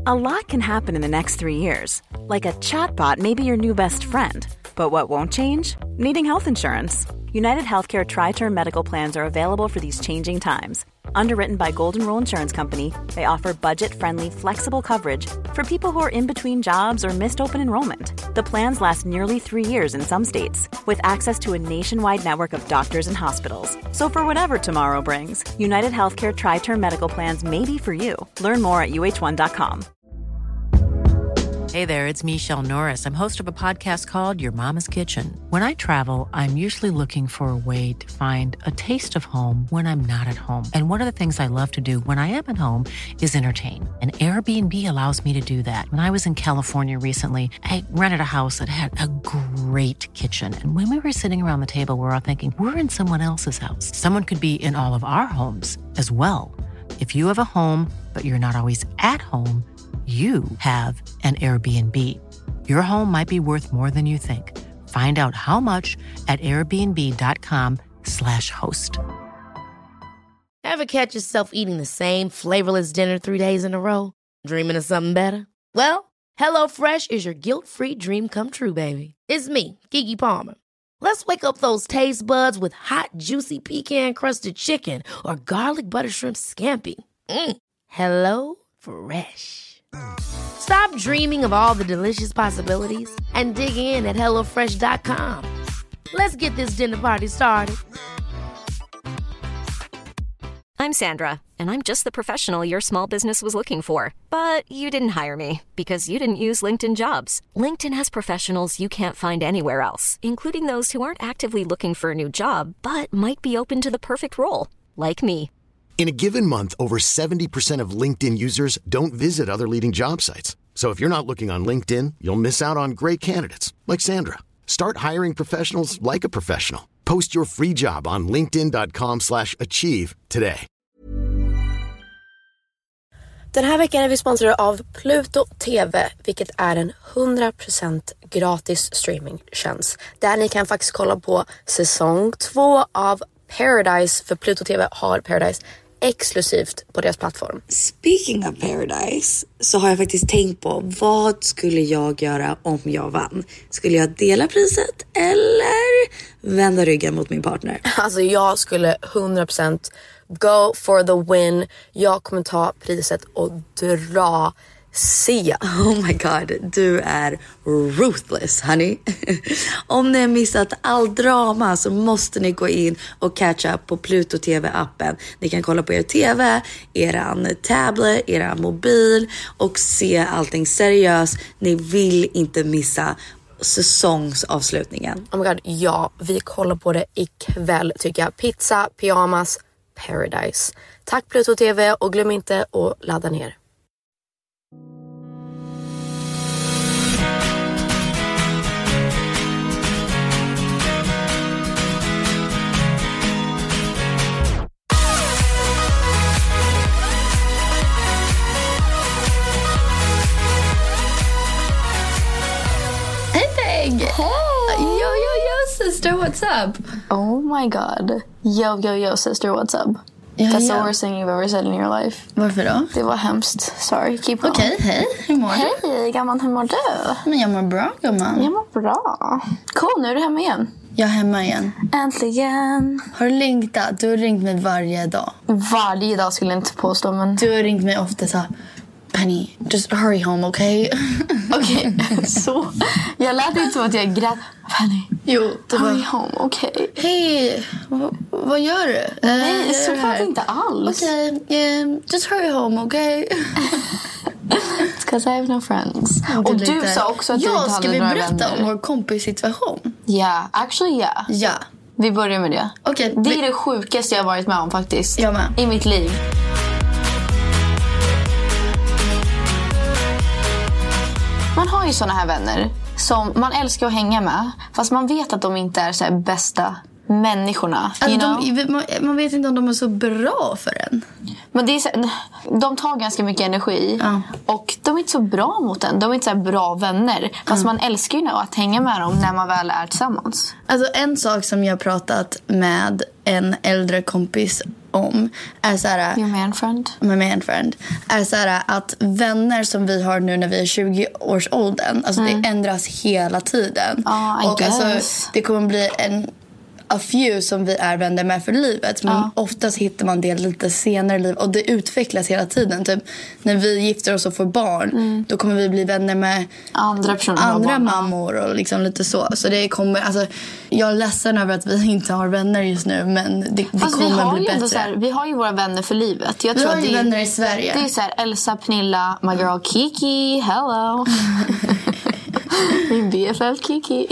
A lot can happen in the next 3 years. Like a chatbot may be your new best friend. But what won't change? Needing health insurance. United Healthcare Tri-Term Medical Plans are available for these changing times. Underwritten by Golden Rule Insurance Company, they offer budget-friendly, flexible coverage for people who are in between jobs or missed open enrollment. The plans last nearly 3 years in some states, with access to a nationwide network of doctors and hospitals. So for whatever tomorrow brings, United Healthcare Tri-Term Medical Plans may be for you. Learn more at uh1.com. Hey there, it's Michelle Norris. I'm host of a podcast called Your Mama's Kitchen. When I travel, I'm usually looking for a way to find a taste of home when I'm not at home. And one of the things I love to do when I am at home is entertain. And Airbnb allows me to do that. When I was in California recently, I rented a house that had a great kitchen. And when we were sitting around the table, we were all thinking, we're in someone else's house. Someone could be in all of our homes as well. If you have a home, but you're not always at home, you have an Airbnb. Your home might be worth more than you think. Find out how much at airbnb.com/host. Ever catch yourself eating the same flavorless dinner 3 days in a row? Dreaming of something better? Well, HelloFresh is your guilt-free dream come true, baby. It's me, Keke Palmer. Let's wake up those taste buds with hot, juicy pecan-crusted chicken or garlic butter shrimp scampi. HelloFresh. Stop dreaming of all the delicious possibilities and dig in at HelloFresh.com. Let's get this dinner party started. I'm Sandra, and I'm just the professional your small business was looking for. But you didn't hire me because you didn't use LinkedIn Jobs. LinkedIn has professionals you can't find anywhere else, including those who aren't actively looking for a new job, but might be open to the perfect role, like me. In a given month, over 70% of LinkedIn users don't visit other leading job sites. So if you're not looking on LinkedIn, you'll miss out on great candidates like Sandra. Start hiring professionals like a professional. Post your free job on linkedin.com/achieve today. Den här veckan är vi sponsrade av Pluto TV, vilket är en 100% gratis streamingtjänst. Där ni kan faktiskt kolla på säsong 2 av Paradise, för Pluto TV har Paradise exklusivt på deras plattform. Speaking of Paradise så har jag faktiskt tänkt på vad skulle jag göra om jag vann? Skulle jag dela priset eller vända ryggen mot min partner? Alltså jag skulle 100% go for the win. Jag kommer ta priset och dra Sia. Oh my god, du är ruthless, honey. Om ni har missat all drama så måste ni gå in och catch up på Pluto TV-appen. Ni kan kolla på er TV, eran tablet, eran mobil och se allting seriöst. Ni vill inte missa säsongsavslutningen. Oh my god, ja, vi kollar på det ikväll tycker jag. Pizza, pyjamas, Paradise. Tack Pluto TV och glöm inte att ladda ner. Yo, sister, what's up? Oh my god. Yo, sister, what's up? That's the worst thing you've ever said in your life. Varför då? Det var hemskt. Sorry, keep on. Okej, hej. Hur mår du? Hej, gammal, hur mår du? Men jag mår bra, gammal. Jag mår bra. Cool, nu är du hemma igen. Jag är hemma igen. Äntligen. Har du längtat? Du har ringt mig varje dag. Varje dag skulle jag inte påstå, men... Du har ringt mig ofta så. Penny, just hurry home, okay? Okej, så. Jag lät inte så att jag grät. Penny, jo, hurry home, okay? Hej, vad gör du? Nej, så var det inte alls. Okej, just hurry home, okay? It's 'cause I have no friends. Och du sa också att du inte hade ska vi några berätta vänner. om vår kompissituation? Ja, actually yeah. Ja. Vi börjar med det. Okej. Det är det sjukaste jag har varit med om faktiskt. Jag med. I mitt liv. Man har ju såna här vänner som man älskar att hänga med, fast man vet att de inte är så här bästa människorna. Alltså man vet inte om de är så bra för en. Men det är så, de tar ganska mycket energi och de är inte så bra mot en. De är inte så här bra vänner. Fast man älskar ju att hänga med dem när man väl är tillsammans. Alltså en sak som jag har pratat med en äldre kompis om är så här, Your man friend. My man friend. Är så här att vänner som vi har nu när vi är 20-årsåldern, alltså det ändras hela tiden. Och alltså, det kommer bli a few som vi är vänner med för livet. Men oftast hittar man det lite senare i livet. Och det utvecklas hela tiden. Typ när vi gifter oss och får barn, då kommer vi bli vänner med andra personer, andra mammor och liksom lite så. Så det kommer, alltså, jag är ledsen över att vi inte har vänner just nu, men det kommer bli bättre. Så här, vi har ju våra vänner för livet. Vi har ju vänner i Sverige. Det är så här, Elsa, Pernilla, my girl Kiki, hello. Min BFF Kiki.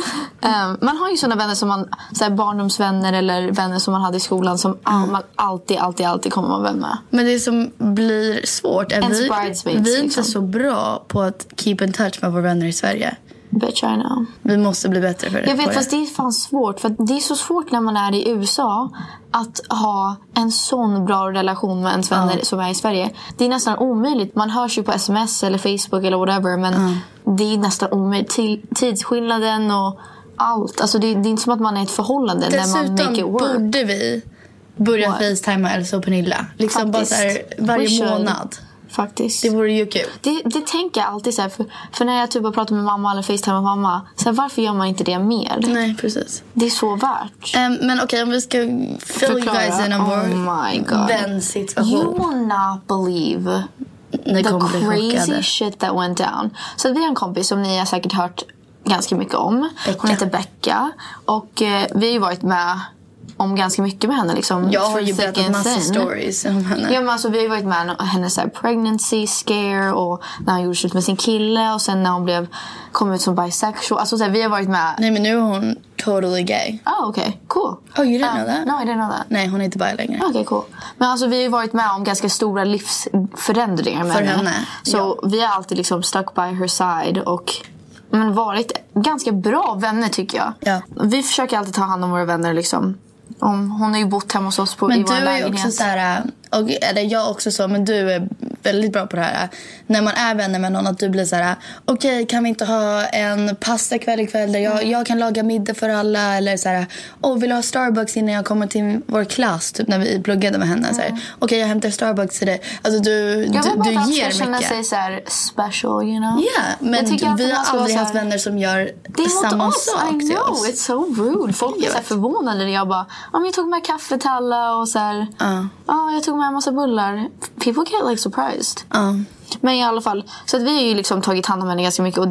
Man har ju såna vänner som man, så här, barndomsvänner eller vänner som man hade i skolan som man alltid kommer vara vän med. Men det som blir svårt är vi är inte så bra på att keep in touch med våra vänner i Sverige. Bitch, I know. Vi måste bli bättre för det. Jag vet, fast det är fan svårt. För det är så svårt när man är i USA att ha en sån bra relation med ens vänner som är i Sverige. Det är nästan omöjligt. Man hörs ju på sms eller Facebook eller whatever. Men det är nästan omöjligt. Tidsskillnaden och allt. Alltså det är inte som att man är ett förhållande när man make it work. Dessutom borde vi börja FaceTime Elsa och Pernilla. Liksom bara så här, varje månad. Faktiskt. Det vore ju kul. Det tänker jag alltid så här, för när jag typ har pratat med mamma eller FaceTime med mamma, så här, varför gör man inte det mer? Nej, precis. Det är så värt. Men okej, om vi ska fill you guys in on vår vänsituation. You will not believe the crazy shit that went down. Så vi har en kompis som ni har säkert hört ganska mycket om. Becca. Hon heter Becca. Och vi har ju varit med om ganska mycket med henne liksom. Jag har ju berättat massa stories om henne. Ja, men alltså vi har ju varit med om hennes pregnancy scare och när hon gjorde slut med sin kille och sen när hon kom ut som bisexual. Alltså så här, vi har varit med. Nej, men nu är hon totally gay. Okay, cool. Oh, you didn't know that? No, I didn't know that. Nej, hon är inte bi längre. Okay, cool. Men alltså vi har varit med om ganska stora livsförändringar med henne. Så vi har alltid liksom stuck by her side och varit ganska bra vänner tycker jag. Ja. Vi försöker alltid ta hand om våra vänner liksom. Hon har ju bott hemma hos oss i vår lägenhet. Men du är också så här, eller jag också så, men du är väldigt bra på det här. När man är vänner med någon, att du blir så här: okej, kan vi inte ha en pasta ikväll där jag kan laga middag för alla, eller så här: vill du ha Starbucks innan jag kommer till vår klass, typ när vi pluggade med henne så här: okej, jag hämtar Starbucks till dig. Alltså du ger mycket. Känna sig så här special, you know. Ja, men vi har aldrig haft vänner som gör samma sak till oss. It's so rude. Folk är så förvånade när jag bara, jag tog med kaffe till alla och så här, jag tog med en massa bullar. People get like surprised. Men i alla fall, så att vi har ju liksom tagit hand om henne ganska mycket. Och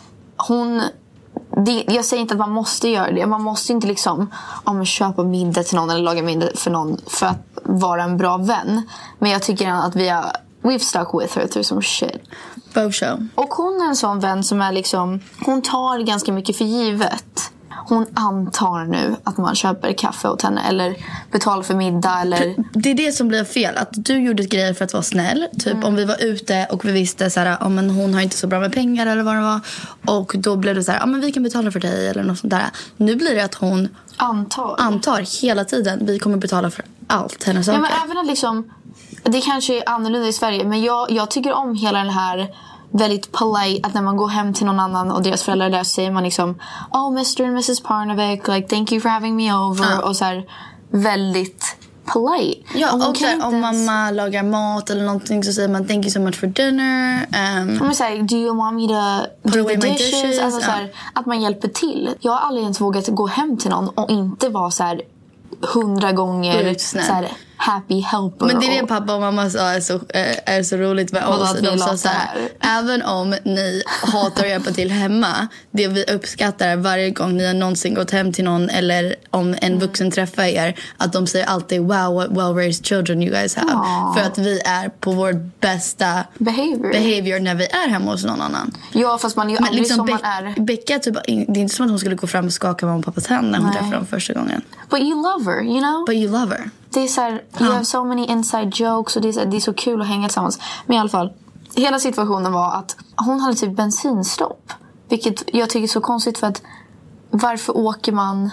jag säger inte att man måste göra det. Man måste inte liksom köpa middag till någon eller laga middag för någon för att vara en bra vän. Men jag tycker att we've stuck with her through some shit. Both show. Och hon är en sån vän som är liksom, hon tar ganska mycket för givet. Hon antar nu att man köper kaffe åt henne eller betalar för middag eller... Det är det som blir fel. Att du gjorde grejer för att vara snäll. Typ om vi var ute och vi visste så här, men hon har inte så bra med pengar eller vad det var. Och då blev det så här, men vi kan betala för dig eller något sånt där. Nu blir det att hon antar hela tiden. Vi kommer betala för allt hennes saker. Ja, men även att liksom, det kanske är annorlunda i Sverige. Men jag tycker om hela den här väldigt polite, att när man går hem till någon annan och deras föräldrar där säger man liksom, Mr. and Mrs. Parnevik, like, thank you for having me over. Och så här, väldigt polite. Ja, och om mamma lagar mat eller någonting så säger man thank you so much for dinner. Man säger, do you want me to do the dishes? Alltså, så här, att man hjälper till. Jag har aldrig ens vågat gå hem till någon och inte vara så här 100 gånger så här, happy helper. Men det är det pappa och mamma sa är så roligt med oss. De sa så här: även om ni hatar att hjälpa till hemma, det vi uppskattar varje gång ni har någonsin gått hem till någon eller om en vuxen träffar er, att de säger alltid wow, what well-raised children you guys have. För att vi är på vår bästa behavior när vi är hemma hos någon annan. Ja, fast man är ju aldrig liksom som man är. Becka, typ, det är inte som att hon skulle gå fram och skaka mamma och pappas hand när hon träffade dem första gången. But you love her, you know? But you love her. Det är så här, you have so many inside jokes och det är så kul att hänga tillsammans. Men i alla fall, hela situationen var att hon hade typ bensinstopp. Vilket jag tycker är så konstigt, för att varför åker man...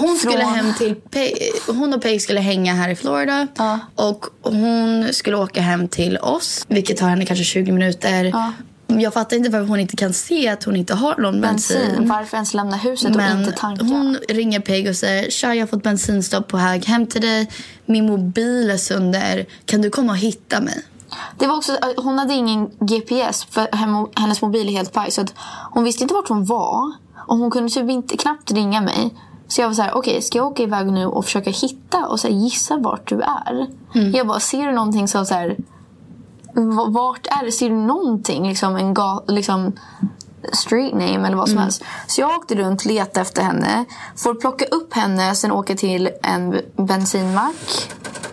Hon och Peg skulle hänga här i Florida. Och hon skulle åka hem till oss, vilket tar henne kanske 20 minuter. Jag fattar inte varför hon inte kan se att hon inte har någon bensin. Varför ens lämna huset och inte tanka? Hon ringer Peg och säger: tja, jag har fått bensinstopp på väg hem till dig. Min mobil är sönder. Kan du komma och hitta mig? Det var också, hon hade ingen GPS för hennes mobil är helt paj. Så att hon visste inte vart hon var. Och hon kunde typ inte knappt ringa mig. Så jag var så här: okej, ska jag åka iväg nu och försöka hitta och så här, gissa vart du är? Jag bara, ser du någonting så här, vart är det? Ser du någonting? Liksom liksom street name eller vad som helst. Så jag åkte runt, letade efter henne. Får plocka upp henne, sen åka till en bensinmack.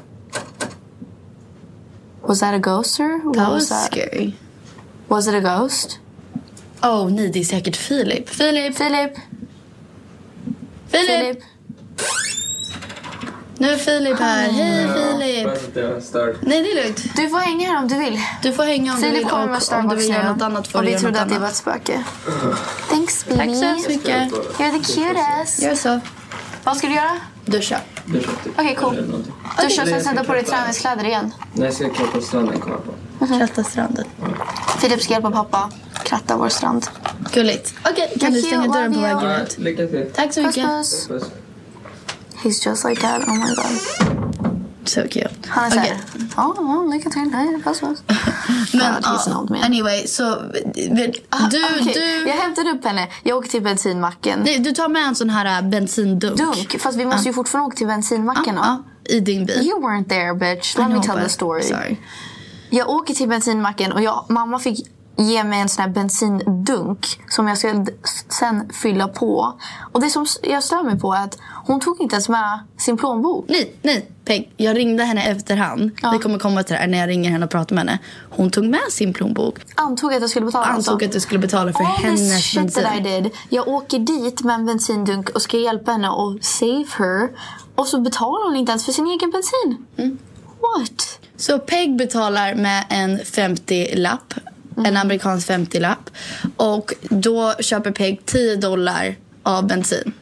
Was that a ghost, or that was scary. Was it a ghost? Oh, nej, det är säkert Filip. Filip! Nu är Filip här. Hej, Filip. Nej, det är lugnt. Du får hänga här om du vill. Du får hänga om Filip du vill. Kommer och om du vill göra något annat får och du vi göra trodde något att det annat. var ett spöke. Thanks, baby. Tack så hemskt mycket. You're the cutest. Gör så. Vad ska du göra? Duscha. Okej, cool. Duscha och sen sätta på dig träningskläder igen. Nej, jag ska kratta stranden, kommer jag på. Kratta stranden. Filip ska hjälpa pappa kratta vår strand. Gulligt. Okej, kan du stänga dörren på vägen ut? Lycka till. Tack så mycket. Puss. He's just like that. Oh my god. So cute. Han är såhär, lycka till. Nej, puss. Men anyway, så du jag hämtade upp henne. Jag åker till bensinmacken. Du tar med en sån här bensindunk. Fast vi måste ju fortfarande åka till bensinmacken. I din bil. You weren't there, bitch. Let me tell the story. Sorry. Jag åker till bensinmacken och mamma fick ge mig en sån här bensindunk som jag ska sen fylla på. Och det som jag stör mig på är att hon tog inte ens med sin plånbok. Nej, Peg. Jag ringde henne efterhand. Vi kommer komma till det här när jag ringer henne och pratar med henne. Hon tog med sin plånbok. Antog att jag skulle betala. Att du skulle betala för hennes bensin. That I did. Jag åker dit med en bensindunk och ska hjälpa henne och save her. Och så betalar hon inte ens för sin egen bensin. What? Så Peg betalar med en 50-lapp. En amerikansk 50-lapp. Och då köper Peg $10 av bensin.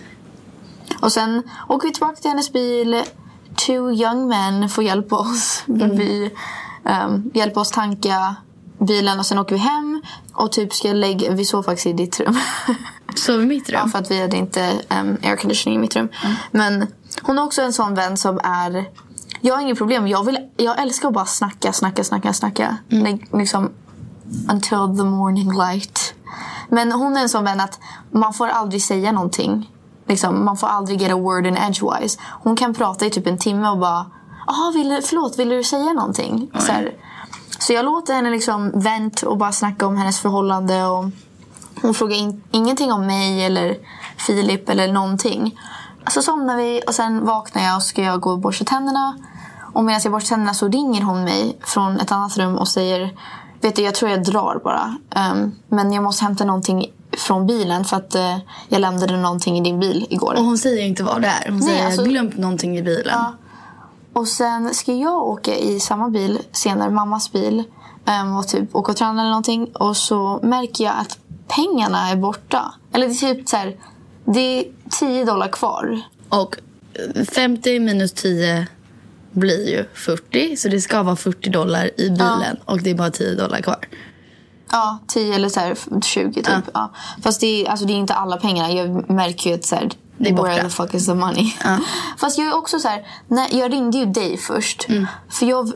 Och sen åker vi tillbaka till hennes bil. 2 young men får hjälpa oss. Vi hjälper oss tanka bilen. Och sen åker vi hem. Och typ vi sov faktiskt i ditt rum. Sov i mitt rum? Ja, för att vi hade inte air conditioning i mitt rum. Men hon är också en sån vän som är... Jag har inget problem. Jag älskar att bara snacka. Liksom... Until the morning light. Men hon är en sån vän att man får aldrig säga någonting. Liksom, man får aldrig get a word in edgewise. Hon kan prata i typ en timme och bara vill du säga någonting? Så jag låter henne liksom vänt och bara snacka om hennes förhållande. Och hon frågar ingenting om mig eller Filip eller någonting. Så somnar vi och sen vaknar jag och ska jag gå och borsta tänderna. Och medan jag borstar tänderna så ringer hon mig från ett annat rum och säger... Vet du, jag tror jag drar bara. Men jag måste hämta någonting från bilen för att jag lämnade någonting i din bil igår. Och hon säger inte vad det är. Hon säger jag har glömt någonting i bilen. Ja. Och sen ska jag åka i samma bil senare, mammas bil. Och typ åka och träna eller någonting. Och så märker jag att pengarna är borta. Eller det är typ så här, det är $10 kvar. Och 50 minus 10... blir ju 40, så det ska vara $40 i bilen och det är bara $10 kvar. Ja, 10 eller så här 20 typ. Ja. Fast det är inte alla pengarna. Jag märker ju att så här, det är borta. Where the fuck is the money? Fast jag är också så här, jag ringde ju dig först. För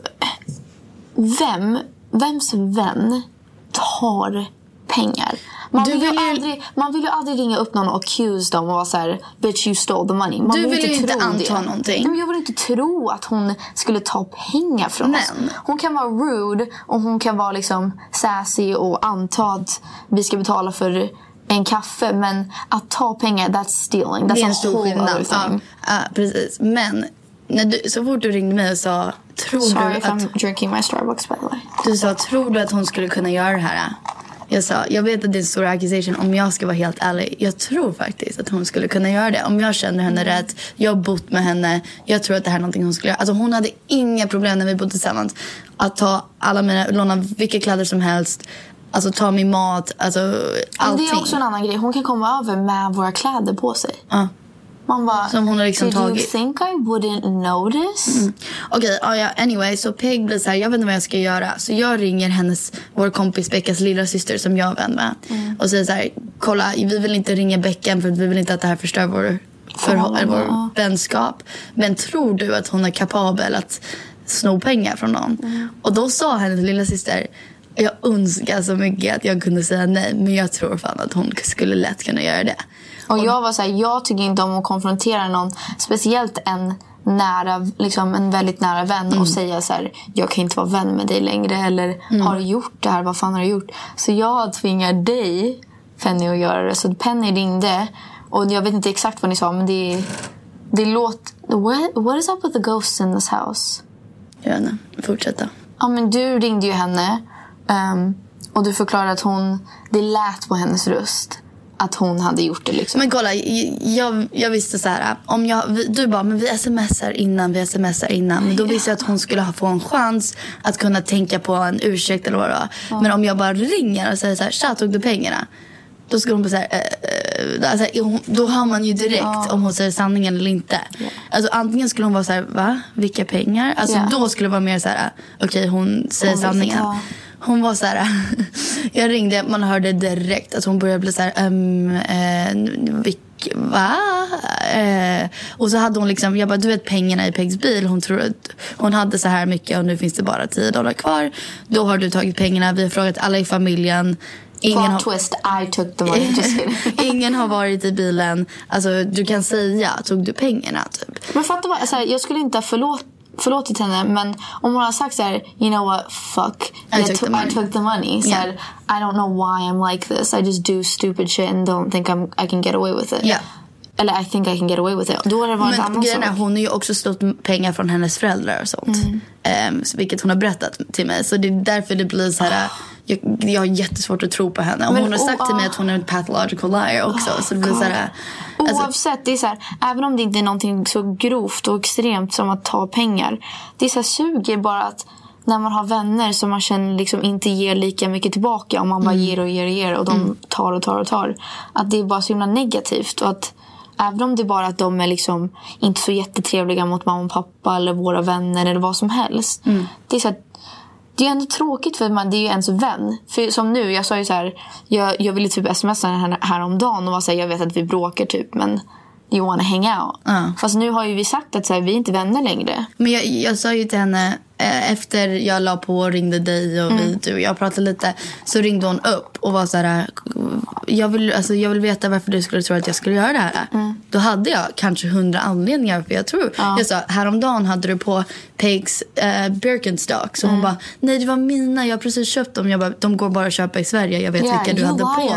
vems vän tar pengar? Man vill ju aldrig ringa upp någon och accuse dem och vara så här, bitch you stole the money. Du vill ju inte anta någonting. Men jag vill inte tro att hon skulle ta pengar från oss. Hon kan vara rude och hon kan vara liksom sassy och anta att vi ska betala för en kaffe. Men att ta pengar, that's stealing. That's en stor skillnad. Ja, precis. Men så fort du ringde mig och sa... Sorry if I'm drinking my Starbucks by the way. Du sa, tror du att hon skulle kunna göra det här? Jag sa, jag vet att det är en stor accusation. Om jag ska vara helt ärlig, jag tror faktiskt att hon skulle kunna göra det. Om jag känner henne rätt, jag har bott med henne. Jag tror att det här är någonting hon skulle göra. Alltså hon hade inga problem när vi bodde tillsammans. Att ta låna vilka kläder som helst. Alltså ta min mat, alltså allting. Det är också en annan grej. Hon kan komma över med våra kläder på sig. Man bara, som hon har liksom did tagit. You think I wouldn't notice? Okej, anyway, så Peg blir så här, jag vet inte vad jag ska göra. Så jag ringer vår kompis Beckas lilla syster som jag är vän med. Och säger så här, kolla, vi vill inte ringa Beckan för vi vill inte att det här förstör vår vänskap. Men tror du att hon är kapabel att sno pengar från någon? Och då sa hennes lilla syster, jag önskar så mycket att jag kunde säga nej, men jag tror fan att hon skulle lätt kunna göra det. Och jag var så här, jag tycker inte om att konfrontera någon, speciellt en väldigt nära vän och säga så här, jag kan inte vara vän med dig längre, eller har du gjort det här, vad fan har du gjort? Så jag tvingar dig, Penny, att göra det. Så Penny ringde, och jag vet inte exakt vad ni sa, men det låter, what is up with the ghosts in this house? Jag vet inte, fortsätta. Ja, men du ringde ju henne och du förklarade att det lät på hennes röst att hon hade gjort det liksom. Men kolla, jag visste så här, du bara, men vi smsar innan. Men då visste jag att hon skulle få en chans att kunna tänka på en ursäkt eller vad det var. Men om jag bara ringer och säger så här, tja, tog du pengarna? Då skulle hon bara så här, då hör man ju direkt om hon säger sanningen eller inte. Alltså antingen skulle hon vara så här, va? Vilka pengar? Alltså då skulle det vara mer så här, okej, hon säger sanningen. Hon var så här, jag ringde, man hörde direkt att hon började bli så här, va? Och så hade hon liksom, jag bara, du vet pengarna i Pegs bil, hon tror att hon hade så här mycket och nu finns det bara $10 kvar. Då har du tagit pengarna, vi har frågat alla i familjen. Twist, I took the money. Just kidding. Ingen har varit i bilen. Alltså du kan säga, tog du pengarna typ. Men fatta vad, alltså, jag skulle inte ha förlåtit henne, men om hon har sagt så här, you know what, fuck, I took the money. Så här, I don't know why I'm like this. I just do stupid shit and don't think I can get away with it. Yeah. Eller I think I can get away with it. Då har det varit en annan sak. Hon har ju också slått pengar från hennes föräldrar och sånt. Vilket hon har berättat till mig. Så det är därför det blir så här. Jag har jättesvårt att tro på henne. Och hon har sagt till mig att hon är en pathological liar också. Så det blir så här, oavsett, det är så här, även om det inte är någonting så grovt och extremt som att ta pengar. Det är så här, suger bara att när man har vänner som man känner liksom inte ger lika mycket tillbaka. Om man bara ger och de tar. Att det är bara så himla negativt. Och att även om det är bara att de är liksom inte så jättetrevliga mot mamma och pappa eller våra vänner eller vad som helst. Det är så här, det är ändå tråkigt för det är ju ens vän. För som nu, jag sa ju så här, jag ville typ smsa här om dagen och var så här, jag vet att vi bråkar typ, men you wanna hang out. Fast nu har ju vi sagt att så här, vi är inte vänner längre. Men jag sa ju till henne efter jag la på och ringde dig och du och jag pratade lite, så ringde hon upp och var så här, jag vill veta varför du skulle tro att jag skulle göra det här. Då hade jag kanske 100 anledningar, för jag tror jag sa, häromdagen hade du på Pegs Birkenstock, så hon bara, nej det var mina, jag har precis köpt dem. Jag bara, de går bara att köpa i Sverige, jag vet vilka du hade på.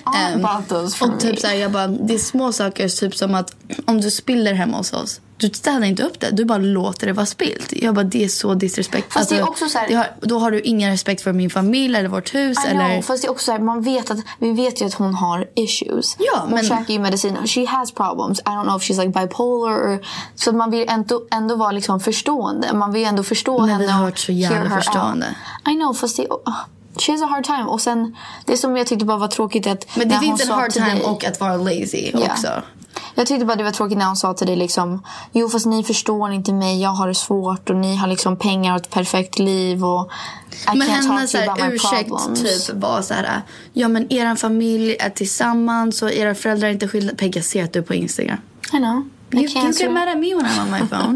Och typ så här, jag bara, det är små saker, typ som att om du spiller hemma hos oss, du ställer inte upp det, du bara låter det vara spilt. Jag bara, det är så disrespekt. Fast det är också så här, då har du ingen respekt för min familj eller vårt hus. Eller... Fast det är också så här, vi vet ju att hon har issues. Ja, hon käkar ju medicin. She has problems. I don't know if she's like bipolar. Så man vill ändå vara liksom förstående. Man vill ändå förstå henne. Men vi har varit så jävla förstående. I know, fast det... She has a hard time. Och sen, det som jag tyckte bara var tråkigt att... Men det finns en hard time och att vara lazy också. Jag tyckte bara det var tråkigt när hon sa till dig liksom, jo fast ni förstår inte mig, jag har det svårt och ni har liksom pengar och ett perfekt liv och men hennes ursäkt typ var så här, ja men eran familj är tillsammans och era föräldrar är inte skilda. Pegga, ser att du på Instagram. I know. You get mad at me when I'm on my phone.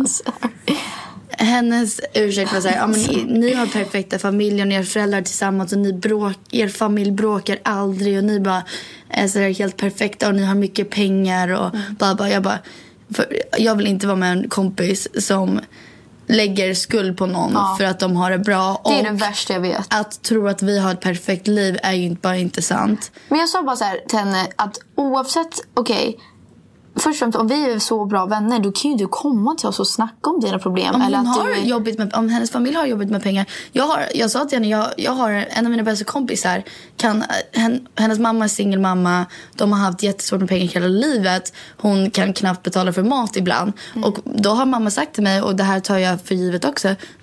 Hennes ursäkt var så här, ja, men ni har perfekta familjer och ni har föräldrar tillsammans och er familj bråkar aldrig och ni bara är så där helt perfekta och ni har mycket pengar och jag vill inte vara med en kompis som lägger skuld på någon för att de har det bra. Det är det värsta jag vet. Att tro att vi har ett perfekt liv är ju bara inte sant. Men jag sa bara så här till henne att oavsett, först och främst, om vi är så bra vänner, då kan ju du komma till oss och snacka om dina problem. Om hennes familj har jobbigt med pengar. Jag sa till henne, jag har en av mina bästa kompisar. Hennes mamma är singelmamma. De har haft jättesvårt med pengar hela livet. Hon kan knappt betala för mat ibland. Och då har mamma sagt till mig, och det här tar jag för givet också,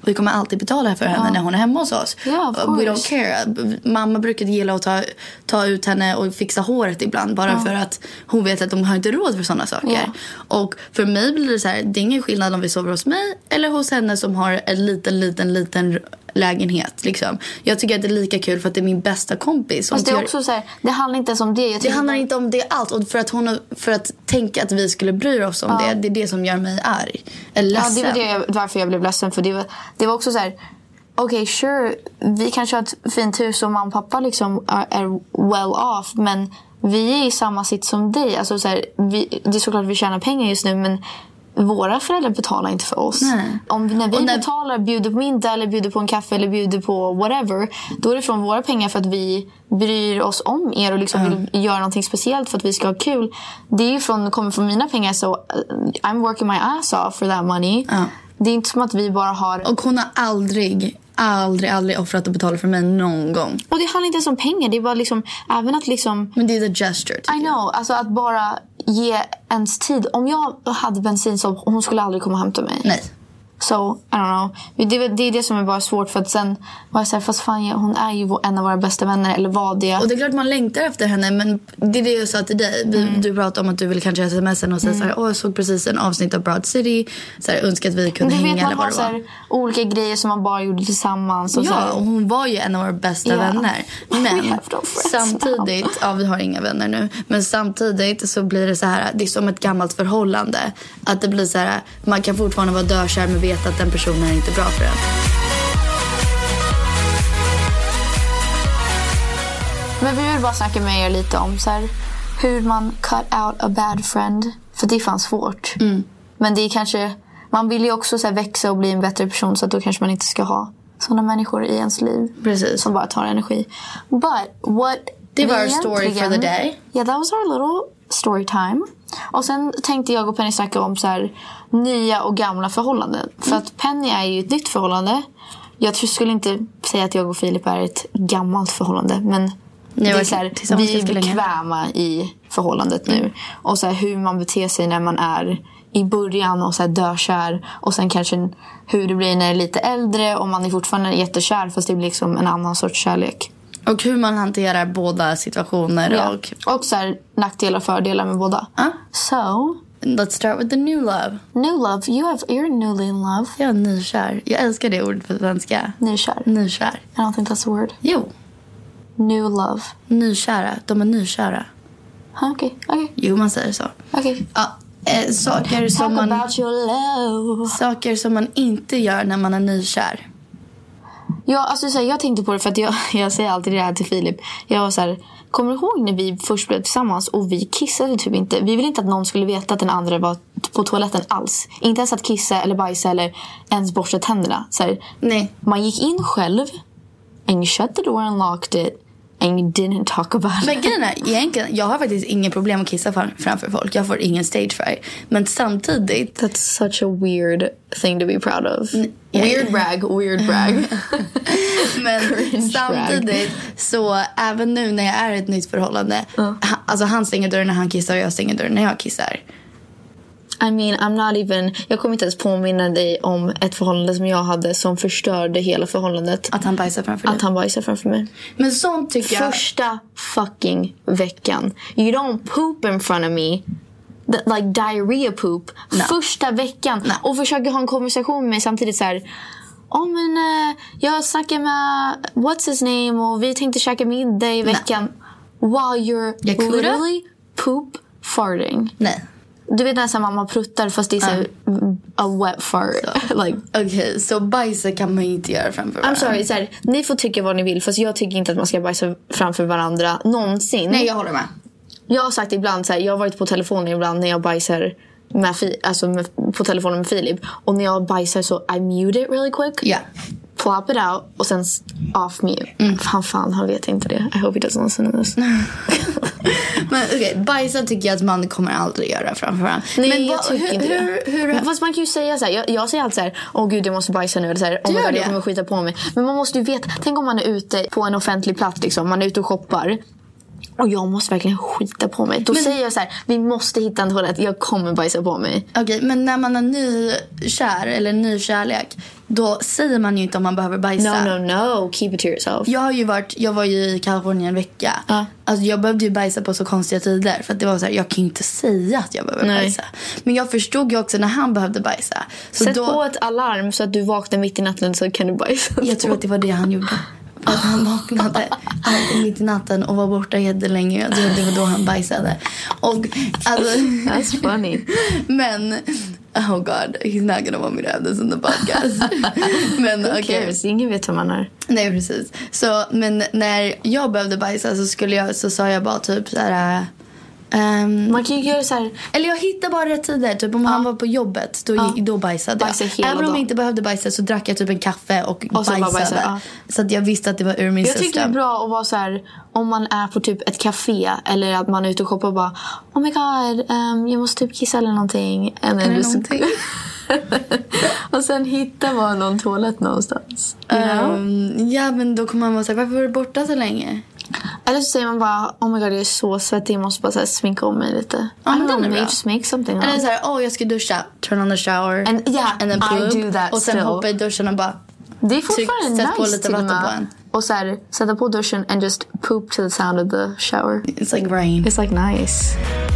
vi kommer alltid betala för henne när hon är hemma hos oss. We don't care. Mamma brukade gilla att ta ut henne och fixa håret ibland. Bara för att hon vet att de har inte råd för sådana saker. Och för mig blir det så här, det är ingen skillnad om vi sover hos mig eller hos henne som har en liten lägenhet liksom. Jag tycker att det är lika kul för att det är min bästa kompis. Fast det är också så här, det handlar inte ens om det. Det handlar inte om det allt. Och för att tänka att vi skulle bry oss om det är det som gör mig arg. Eller ledsen. Ja, det var varför jag blev ledsen. För det var också så här, okej, sure, vi kanske har ett fint hus och mamma och pappa liksom är well off, men vi är i samma sitt som dig. Alltså så här, det är såklart vi tjänar pengar just nu, men våra föräldrar betalar inte för oss. När vi betalar, bjuder på middag eller bjuder på en kaffe eller bjuder på whatever, då är det från våra pengar för att vi bryr oss om er och liksom vill göra någonting speciellt för att vi ska ha kul. Det är ju kommer från mina pengar, så I'm working my ass off for that money. Det är inte som att vi bara har... Och hon har aldrig offrat att betala för mig någon gång. Och det handlar inte ens om pengar. Det är bara liksom, även att liksom... Men det är the gesture. I know. Alltså att bara ge ens tid. Om jag hade bensin så hon skulle aldrig komma och hämta mig. Nej. So, I don't know. Det är det som är bara svårt. För att sen var jag så här, fast fan, hon är ju en av våra bästa vänner. Eller vad det är. Och det är klart man längtar efter henne. Men det är det jag sa till dig. Du pratade om att du ville kanske sms'en och säga så här, jag såg precis en avsnitt av Broad City. Så här, önskar att vi kunde hänga eller vad det var. Så här, olika grejer som man bara gjorde tillsammans. Och så här. Och hon var ju en av våra bästa vänner. Men samtidigt, vi har inga vänner nu. Men samtidigt så blir det så här, det är som ett gammalt förhållande. Att det blir så här, man kan fortfarande vara dörskär med vet att den personen är inte bra för en. Men vi vill bara snacka med er lite om så här, hur man cut out a bad friend. För det fanns svårt. Men det är kanske, man vill ju också så här växa och bli en bättre person, så att då kanske man inte ska ha sådana människor i ens liv. Precis. Som bara tar energi. But what... Det var our story for the day. Yeah, that was our little story time. Och sen tänkte jag och Penny snacka om så här, nya och gamla förhållanden. För att Penny är ju ett nytt förhållande. Jag skulle inte säga att jag och Filip är ett gammalt förhållande. Men det är så här, vi är bekväma i förhållandet nu. Och så här, hur man beter sig när man är i början och så här dörkär. Och sen kanske hur det blir när det är lite äldre. Och man är fortfarande jättekär, fast det blir liksom en annan sorts kärlek. Och hur man hanterar båda situationer. Och så här, nackdelar och fördelar med båda. So, let's start with the new love. New love, you're newly in love. Jag är nykär. Jag älskar det ordet på svenska. Nykär. I don't think that's a word. Jo. New love. Nykära. De är nykära. Okej. Jo, man säger så. Okej. Saker som man... about your love. Saker som man inte gör när man är nykär. Ja, alltså så här, jag tänkte på det för att jag säger alltid det här till Filip. Jag var så här, kommer du ihåg när vi först blev tillsammans och vi kissade typ inte? Vi ville inte att någon skulle veta att den andra var på toaletten alls. Inte ens att kissa eller bajsa eller ens borsta tänderna. Så här, nej. Man gick in själv and you shut the door and locked it. And you didn't talk about it. Men grejen är, egentligen, jag har faktiskt ingen problem att kissa framför folk. Jag får ingen stage fright. Men samtidigt... That's such a weird thing to be proud of. Weird brag. Men samtidigt så, även nu när jag är i ett nytt förhållande, alltså han stänger dörren när han kissar och jag stänger dörren när jag kissar. I mean, jag kommer inte ens påminna dig om ett förhållande som jag hade som förstörde hela förhållandet. Att han bajsar framför mig. Men sånt tycker jag... Första fucking veckan. You don't poop in front of me. Like diarrhea poop. No. Första veckan. No. Och försöker ha en konversation med mig samtidigt så här... jag snackar med what's his name och vi tänkte käka middag i veckan. No. While you're literally poop farting. Nej. Du vet när mamma pruttar fast det är så a wet fart. Like, okej, så bajsa kan man inte göra framför varandra. I'm sorry, så här, ni får tycka vad ni vill. Fast jag tycker inte att man ska bajsa framför varandra någonsin. Nej, jag håller med. Jag har sagt ibland så här, jag har varit på telefonen ibland när jag bajsar på telefonen med Filip. Och när jag bajsar så I mute it really quick. Yeah. Plop it out och sen off mute. Han vet inte det. I hope he doesn't listen to this. Men okej, bajsa tycker jag att man kommer aldrig göra framför varandra. Nej, men jag tycker inte det. Fast man kan ju säga så här, jag säger alltid så här, åh gud jag måste bajsa nu. Eller så här, jag kommer skita på mig. Men man måste ju veta, tänk om man är ute på en offentlig plats liksom, man är ute och shoppar. och jag måste verkligen skita på mig. Då säger jag så här: vi måste hitta en toalett, jag kommer bajsa på mig. Okej, men när man är nykär eller ny kärlek, då säger man ju inte om man behöver bajsa. No, keep it to yourself. Jag var ju i Kalifornien en vecka. Alltså jag behövde ju bajsa på så konstiga tider. För att det var så här, jag kan ju inte säga att jag behöver bajsa. Men jag förstod ju också när han behövde bajsa. Så sätt på ett alarm så att du vaknar mitt i natten, så kan du bajsa. Jag tror att det var det han gjorde. Att han vaknade mitt i natten och var borta jättelänge. Jag tror att det var då han bajsade. Och alltså, that's funny. Men oh god, he's not gonna want me to have this in the podcast. Men okej, ingen vet vem man är. Nej, precis. Så, men när jag behövde bajsa så sa jag bara typ så här. Man kan ju göra så här. Eller jag hittade bara rätt tider. Typ om han var på jobbet, då bajsade jag. Även om jag inte behövde bajsa så drack jag typ en kaffe och bajsade. Så att jag visste att det var ur min system. Jag tycker det är bra att vara så här, om man är på typ ett café eller att man är ute och shoppar och bara, oh my god, jag måste typ kissa eller någonting. Och sen hittar man någon toalett någonstans. Ja, men då kommer man vara så här, varför var du borta så länge? Eller så säger man bara, oh my god, jag är så svettig, jag måste bara så här sminka om mig lite. I don't know, maybe just make something. Eller så här, jag ska duscha, turn on the shower. And then I do that. Och sen hoppa i duschen och bara, det är fortfarande nice på lite vatten på en. Och så här, sätta på duschen and just poop to the sound of the shower. It's like rain. It's like nice.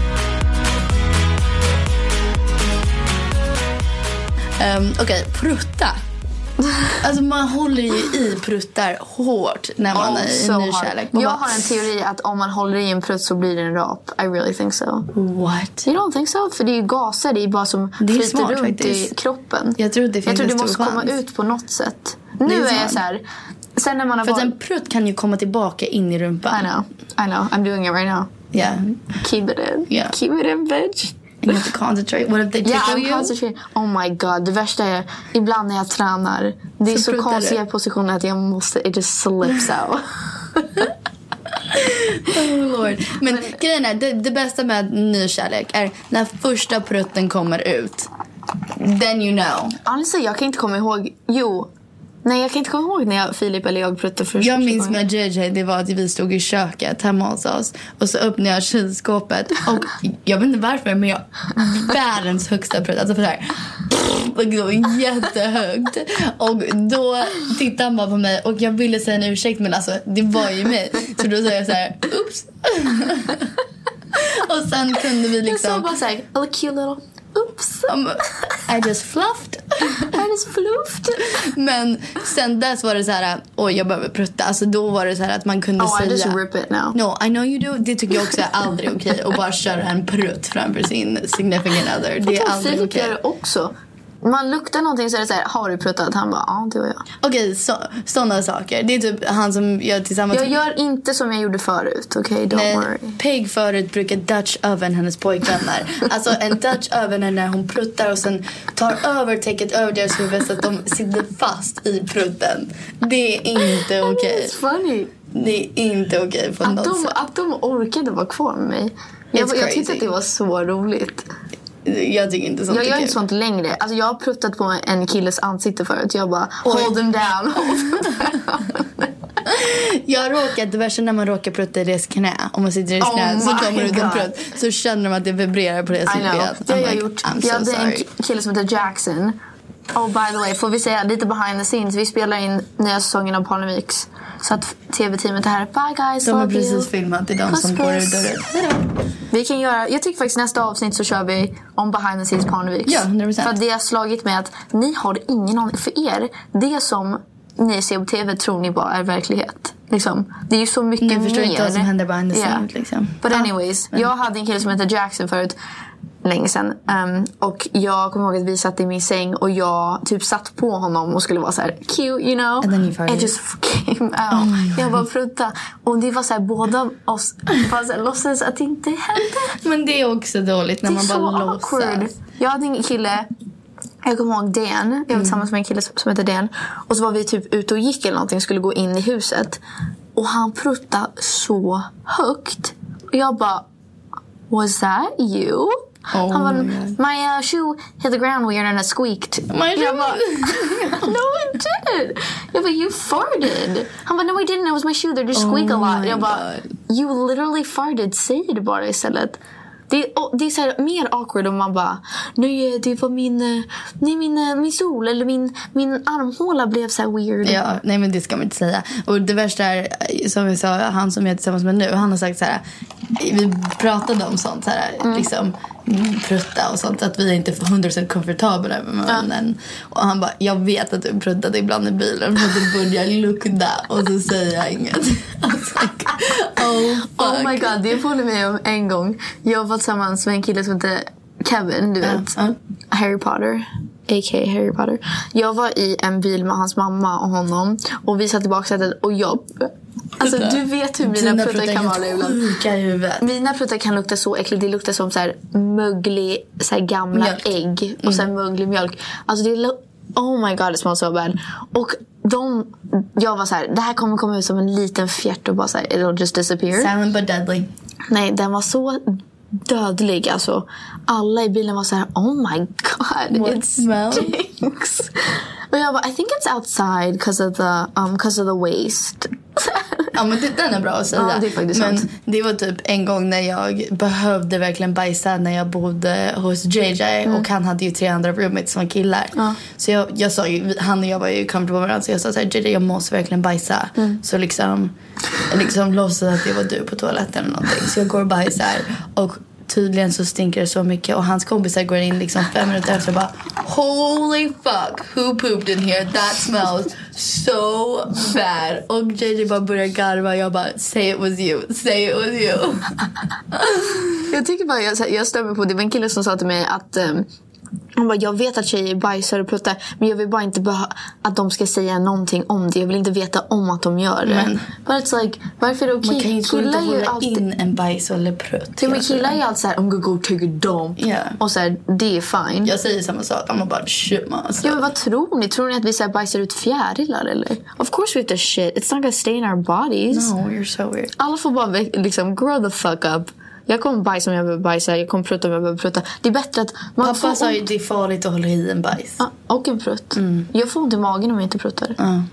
Okej, prutta. Alltså man håller ju i pruttar hårt när man är i nykärlek. Jag har en teori att om man håller i en prutt så blir det en rap. I really think so. What? You don't think so? För det är ju gaser, det är bara som flyter runt faktiskt i kroppen. Jag tror det måste komma ut på något sätt. Nu är jag så här. Sen när man har för att en prutt kan ju komma tillbaka in i rumpan. I know. I'm doing it right now. Yeah. Keep it in. Yeah. Keep it in, bitch. You have to concentrate. What if they tickle you? Concentrate. Oh my god. Det värsta är, ibland när jag tränar, det är så konstiga positioner att jag måste, it just slips out. Oh lord. Men grejen är, det bästa med nykärlek är när första prutten kommer ut. Then you know. Honestly, jag kan inte komma ihåg. Nej, jag kan inte komma ihåg när Filip eller jag pruttade först. Jag minns med JJ, det var att vi stod i köket hemma hos oss. Och så öppnade jag kylskåpet. Och jag vet inte varför, men jag världens högsta prutt. Alltså för så här. Det var jättehögt. Och då tittade han bara på mig. Och jag ville säga en ursäkt, men alltså det var ju mig. Så då sa jag så här, oops. Och sen kunde vi liksom. Jag sa bara så här, a cute little oops. I just fluffed. Men sen dess var det så här, jag behöver prutta. Alltså då var det så här att man kunde säga, I just rip it now. No, I know you do. Det tycker jag också är aldrig okej. Och bara köra en prutt framför sin significant other. Det är aldrig okej. Gör det också. Man luktar någonting så är det så här, har du pruttat? Han bara, det var jag. Okej, sådana saker. Det är typ han som gör tillsammans. Jag gör inte som jag gjorde förut, okej? Don't worry. Peg förut brukar Dutch oven hennes pojkvänner. Alltså en Dutch oven är när hon pruttar och sen tar över täcket över deras huvud så att de sitter fast i prutten. Det är inte okej. It's funny. Det är inte okej på något sätt. Att de orkade vara kvar med mig. Jag tyckte att det var så roligt. Jag tycker inte sånt. Jag gör inte sånt längre. Alltså jag har pruttat på en killes ansikte förut. Jag bara, hold them down. Jag råkar, det värsta när man råkar prutta i deras knä. Om man sitter i deras knä så kommer det ut en prutt. Så känner de att det vibrerar på deras knä. Det har jag gjort. Jag hade en kille som heter Jackson. Oh, by the way, får vi säga lite behind the scenes. Vi spelar in nya säsongen av Parnevix. Så att tv-teamet är här. Bye guys, de har precis filmat. Det är de som går ut och vi kan göra, jag tycker faktiskt nästa avsnitt så kör vi om behind the scenes Parnevix. Ja, 100%. För det har slagit med att ni har ingen aning. För er, det som ni ser på tv tror ni bara är verklighet. Liksom. Det är ju så mycket mer. Ni förstår inte vad som händer behind the scenes. Liksom. But anyways, jag hade en kille som heter Jackson förut. Länge sedan. Och jag kommer ihåg att vi satt i min säng och jag typ satt på honom och skulle vara så här cute, you know. And then you farted. It just came out. Jag bara prutta. Och det var så här, båda oss bara så här, låtsades att det inte hände. Men det är också dåligt när man bara låtsas. Jag hade en kille, jag kommer ihåg Dan. Jag var tillsammans med en kille som heter Dan. Och så var vi typ ute och gick eller någonting, skulle gå in i huset. Och han prutta så högt. Och jag bara, was that you? Han bara, my shoe hit the ground weird and it squeaked. Jag bara, no it didn't. Jag bara, you farted. Han bara, no I didn't, it was my shoe, they just squeak a lot. Jag bara, you literally farted. Säg det bara istället. Det är så här mer awkward om man bara nej, det var min sol eller min armhåla blev så här weird. Ja, nej men det ska man inte säga. Och det värsta är, som vi sa, han som jag är tillsammans med nu, han har sagt så här, vi pratade om sånt så här, liksom prutta och sånt, att vi är inte 100% komfortabla med mannen. Och han bara, jag vet att du pruttade ibland i bilen för att det börjar lukta, och så säger jag inget. Like, oh my god, det påminner mig om en gång. Jag var tillsammans med en kille som heter Kevin, du vet, Harry Potter, a.k.a. Harry Potter. Jag var i en bil med hans mamma och honom, och vi satt i baksätet, och jag, alltså du vet hur mina pruttar kan vara ibland. Mina pruttar kan lukta så äckligt. Det luktar som så här möglig, så här gamla mjölk. Ägg och så här möglig mjölk. Alltså det oh my god, det smakar så bad. Och jag var så här, det här kommer komma ut som en liten fjärt och bara så här, it'll just disappear. Silent but deadly. Nej, den var så dödlig. Alltså alla i bilen var så här, oh my god, what it smells? stinks. Och jag bara, I think it's outside because of the waste. Ja, men den är bra att säga. Ja, det är faktiskt men sant. det var typ en gång när jag behövde verkligen bajsa när jag bodde hos JJ. Och han hade ju 3 andra roommates som var killar. Så jag sa ju, han och jag var ju comfortable med varandra. Så jag sa så här, JJ, jag måste verkligen bajsa. Så liksom låtsas att det var du på toaletten eller någonting. Så jag går och bajsar, och tydligen så stinker det så mycket. Och hans kompisar går in liksom 5 minuter efter och bara, holy fuck, who pooped in here? That smells so bad. Och JJ bara börjar garva. Jag bara, say it was you, say it was you. Jag tycker bara, jag stämmer på det. var en kille som sa till mig att han bara, jag vet att tjejer bajsar och pruttar, men jag vill bara inte att de ska säga någonting om det. Jag vill inte veta om att de gör det. Men but it's like, varför är det okej? Man kan ju inte hålla alltid in en bajs eller prutt. Men killar är ju alltid såhär, I'm gonna go take a dump. Och såhär, det är fine. Jag säger samma sak, I'm about shit alltså. Ja, men vad tror ni? Tror ni att vi såhär bajsar ut fjärilar eller? Of course we have to shit. It's not gonna stay in our bodies. No, you're so weird. Alla får bara liksom grow the fuck up. Jag kommer bajsa om jag behöver bajsa. Jag kommer prutta om jag behöver prutta. Det är bättre att man pappa sa ju det är farligt att hålla i en bajs. Ja, och en prutt. Jag får ont i magen om jag inte pruttar.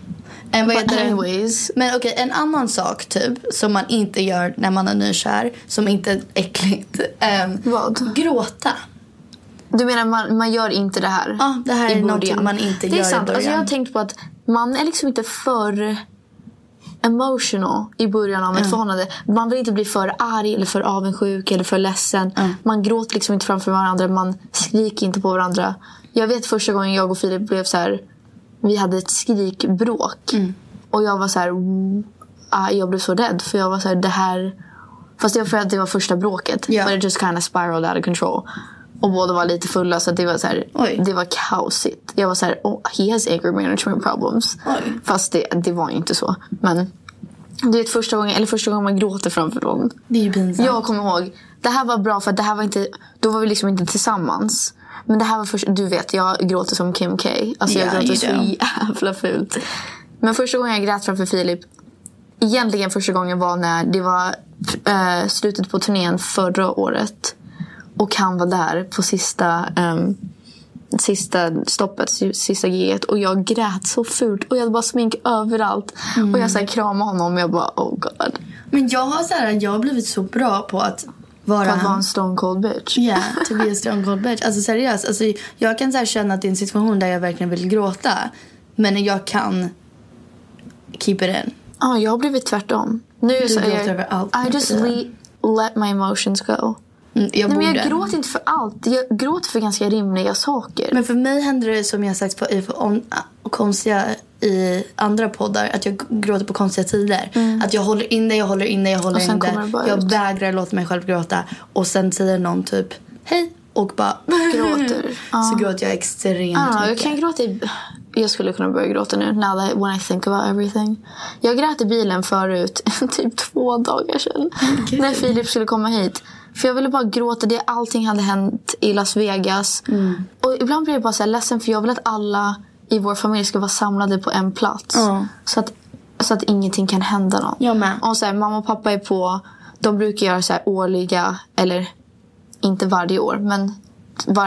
Anyways. Men okej, en annan sak typ som man inte gör när man är nykär, som inte är äckligt. Vad? Gråta. Du menar man gör inte det här? Ja, det här är någonting man inte gör. Det är sant. I början. Alltså jag har tänkt på att man är liksom inte för emotional i början av ett förhållande. Man vill inte bli för arg eller för avundsjuk eller för ledsen. Man gråter liksom inte framför varandra. Man skriker inte på varandra. Jag vet första gången jag och Filip blev så här, vi hade ett skrikbråk. Och jag var så här, jag blev så rädd. För jag var så här, det här, fast det var för att det var första bråket. But it just kind of spiraled out of control. Och båda var lite fulla, så det var så här, det var kaosigt. Jag var så här, he has anger management problems. Fast det var ju inte så. Men det är första gången man gråter framför någon. Det är ju pinsamt. Jag kommer ihåg, det här var bra för att det här var inte, då var vi liksom inte tillsammans. Men det här var först, du vet, jag gråter som Kim K. Alltså jag gråter så jävla fult. Men första gången jag grät framför Filip, egentligen första gången var när det var slutet på turnén förra året. Och han var där på sista stoppet, sista giget. Och jag grät så fult. Och jag hade bara smink överallt. Och jag så här kramade honom och jag bara, oh god. Men jag har blivit så bra på att vara en stone cold bitch. Ja, yeah, to be a stone cold bitch. Alltså seriöst, alltså, jag kan så här känna att det är en situation där jag verkligen vill gråta. Men jag kan keep it in. Ja, jag har blivit tvärtom. Nu du gråter över allt. I just let my emotions go. Jag gråter inte för allt. Jag gråter för ganska rimliga saker. Men för mig händer det, som jag sagt konstiga i andra poddar, att jag gråter på konstiga tider. Att jag håller in det. Jag vägrar låta mig själv gråta. Och sen säger någon typ hej och bara gråter. Så gråter jag extremt mycket. Jag kan gråta jag skulle kunna börja gråta nu when I think about everything. Jag grät i bilen förut typ 2 dagar sedan. När Filip skulle komma hit. För jag ville bara gråta. Allting hade hänt i Las Vegas. Och ibland blir jag bara så här ledsen. För jag vill att alla i vår familj ska vara samlade på en plats. Så att ingenting kan hända någon. Jag med. Och så här, mamma och pappa är på. De brukar göra så här årliga, eller inte varje år, men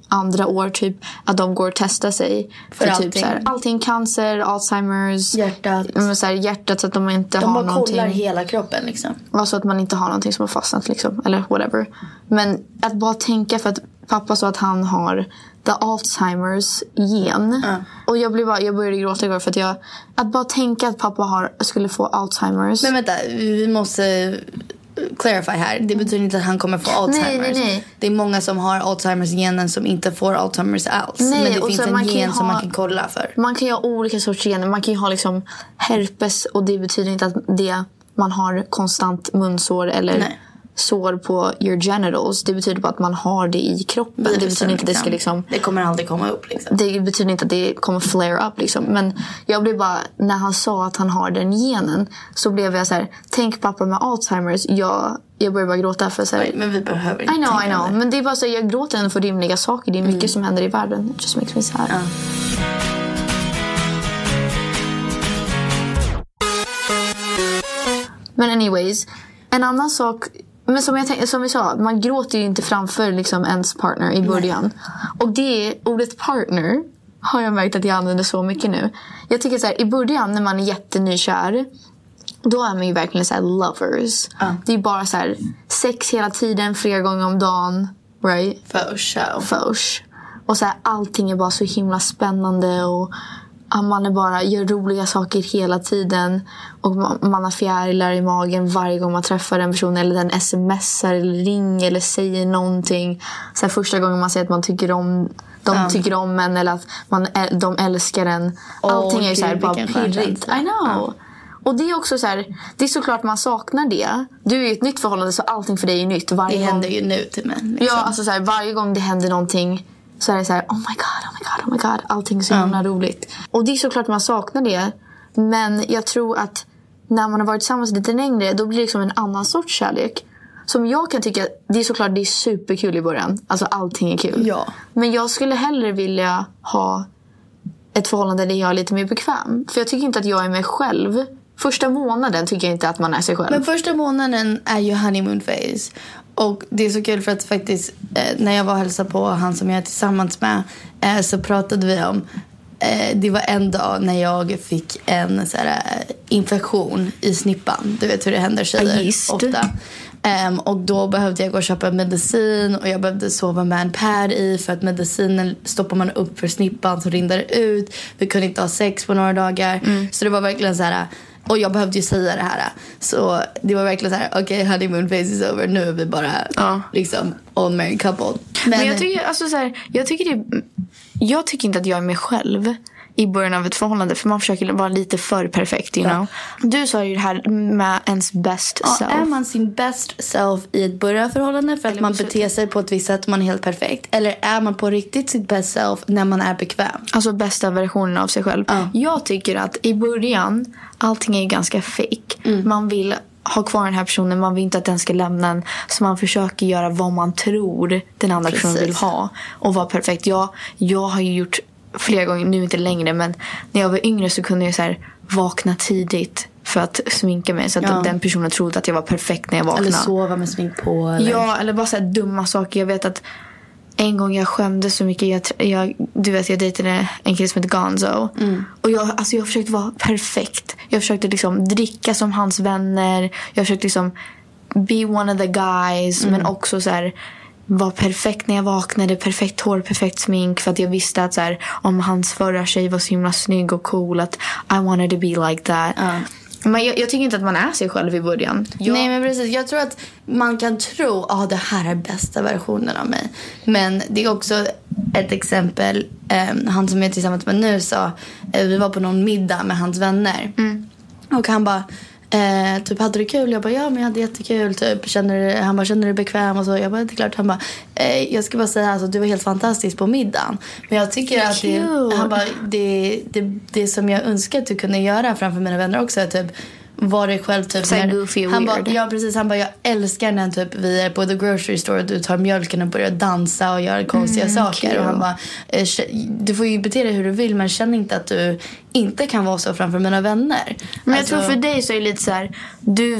andra år typ att de går och testar sig för typ så här, allting, cancer, Alzheimers, hjärtat så att de inte har någonting. De bara kollar hela kroppen liksom. Alltså att man inte har någonting som har fastnat liksom, eller whatever. Men att bara tänka, för att pappa sa att han har the Alzheimers gen. Och jag började gråta igår för att att bara tänka att pappa skulle få Alzheimers. Men vänta, vi måste clarify här. Det betyder inte att han kommer få Alzheimers. Nej. Det är många som har Alzheimers-genen som inte får Alzheimers alls. Nej, men det finns en gen som man kan kolla för. Man kan ju ha olika sorters gener. Man kan ju ha liksom herpes, och det betyder inte att man har konstant munsår eller sår på your genitals. Det betyder bara att man har det i kroppen. Det betyder inte att det ska liksom... Det kommer aldrig komma upp liksom. Det betyder inte att det kommer flare up liksom. Men jag blev bara... När han sa att han har den genen, så blev jag så här: tänk pappa med Alzheimers. Jag började bara gråta för så här... Men vi behöver inte. I know. Men det är bara så här, jag gråter ändå för rimliga saker. Det är mycket som händer i världen. It just makes me sad. Men anyways, en annan sak. Men som vi sa, man gråter ju inte framför liksom ens partner i början. Och ordet partner har jag märkt att jag använder så mycket nu. Jag tycker så här, i början när man är jättenykär, då är man ju verkligen så här lovers. Det är bara så här sex hela tiden, flera gånger om dagen, right? Fauch. Och så här, allting är bara så himla spännande, och man är bara gör roliga saker hela tiden, och man har fjärilar i magen varje gång man träffar en person, eller den smsar eller ringer eller säger någonting. Så här, första gången man säger att man tycker om tycker om en, eller att de älskar en. Allting är så här bara pirrigt. I know. Och det är också så här, det är såklart man saknar det. Du är i ett nytt förhållande, så allting för dig är nytt varje gång. Det händer ju nu till mig liksom. Ja, alltså så här, varje gång det händer någonting, så är det så här, oh my god, allting är så himla roligt. Och det är såklart man saknar det. Men jag tror att när man har varit tillsammans lite längre, då blir det liksom en annan sorts kärlek. Som jag kan tycka, det är såklart, det är superkul i början. Alltså allting är kul. Ja. Men jag skulle hellre vilja ha ett förhållande där jag är lite mer bekväm. För jag tycker inte att jag är mig själv. Första månaden tycker jag inte att man är sig själv. Men första månaden är ju honeymoon phase. Och det är så kul för att faktiskt när jag var och hälsade på han som jag är tillsammans med, så pratade vi om det var en dag när jag fick en så här, infektion i snippan. Du vet hur det händer tjejer ofta. Och då behövde jag gå och köpa medicin, och jag behövde sova med en pad i, för att medicinen stoppar man upp för snippan så rinner det ut. Vi kunde inte ha sex på några dagar. Så det var verkligen så här. Och jag behövde ju säga det här. Så det var verkligen så här: okej, honeymoon phase is over. Nu är vi bara liksom all married couple. Men jag tycker, alltså så här, jag tycker inte att jag är mig själv i början av ett förhållande, för man försöker vara lite för perfekt, you know. Du sa ju det här med ens best self. Är man sin best self i ett börjarförhållande för att man beter sig på ett visst sätt, man är helt perfekt? Eller är man på riktigt sitt best self när man är bekväm? Alltså bästa versionen av sig själv. Jag tycker att i början, allting är ju ganska fake. Man vill ha kvar den här personen, man vill inte att den ska lämna en, så man försöker göra vad man tror den andra personen vill ha och vara perfekt. Jag har ju gjort flera gånger, nu inte längre, men när jag var yngre så kunde jag så här vakna tidigt för att sminka mig, så att den personen trodde att jag var perfekt när jag vaknade. Eller sova med smink på. Eller? Ja, eller bara så här dumma saker. Jag vet att en gång jag skämde så mycket. Du vet, jag dejtade en kille som heter Gonzo. Och jag försökte vara perfekt. Jag försökte liksom dricka som hans vänner. Jag försökte liksom be one of the guys. Men också så här, var perfekt när jag vaknade. Perfekt hår, perfekt smink. För att jag visste att så här, om hans förra tjej var så himla snygg och cool, att I wanted to be like that. Men jag tycker inte att man är sig själv i början. Nej, men precis. Jag tror att man kan tro att det här är bästa versionen av mig. Men det är också ett exempel. Han som är tillsammans med nu sa, vi var på någon middag med hans vänner. Och han bara, typ, hade du kul? Jag bara, ja, men jag hade jättekul typ. Han bara, känner du bekväm? Och så jag bara, det är klart. Han bara, jag ska bara säga, alltså, du var helt fantastisk på middagen. Men jag tycker att han bara, det som jag önskar att du kunde göra framför mina vänner också är typ var dig själv typ när, goofy, han bara, ja precis, han bara, jag älskar när typ vi är på the grocery store och du tar mjölken och börjar dansa och göra konstiga saker. Cool. Och han bara, du får ju bete dig hur du vill, men känn inte att du inte kan vara så framför mina vänner. Men jag tror för dig så är det lite så här,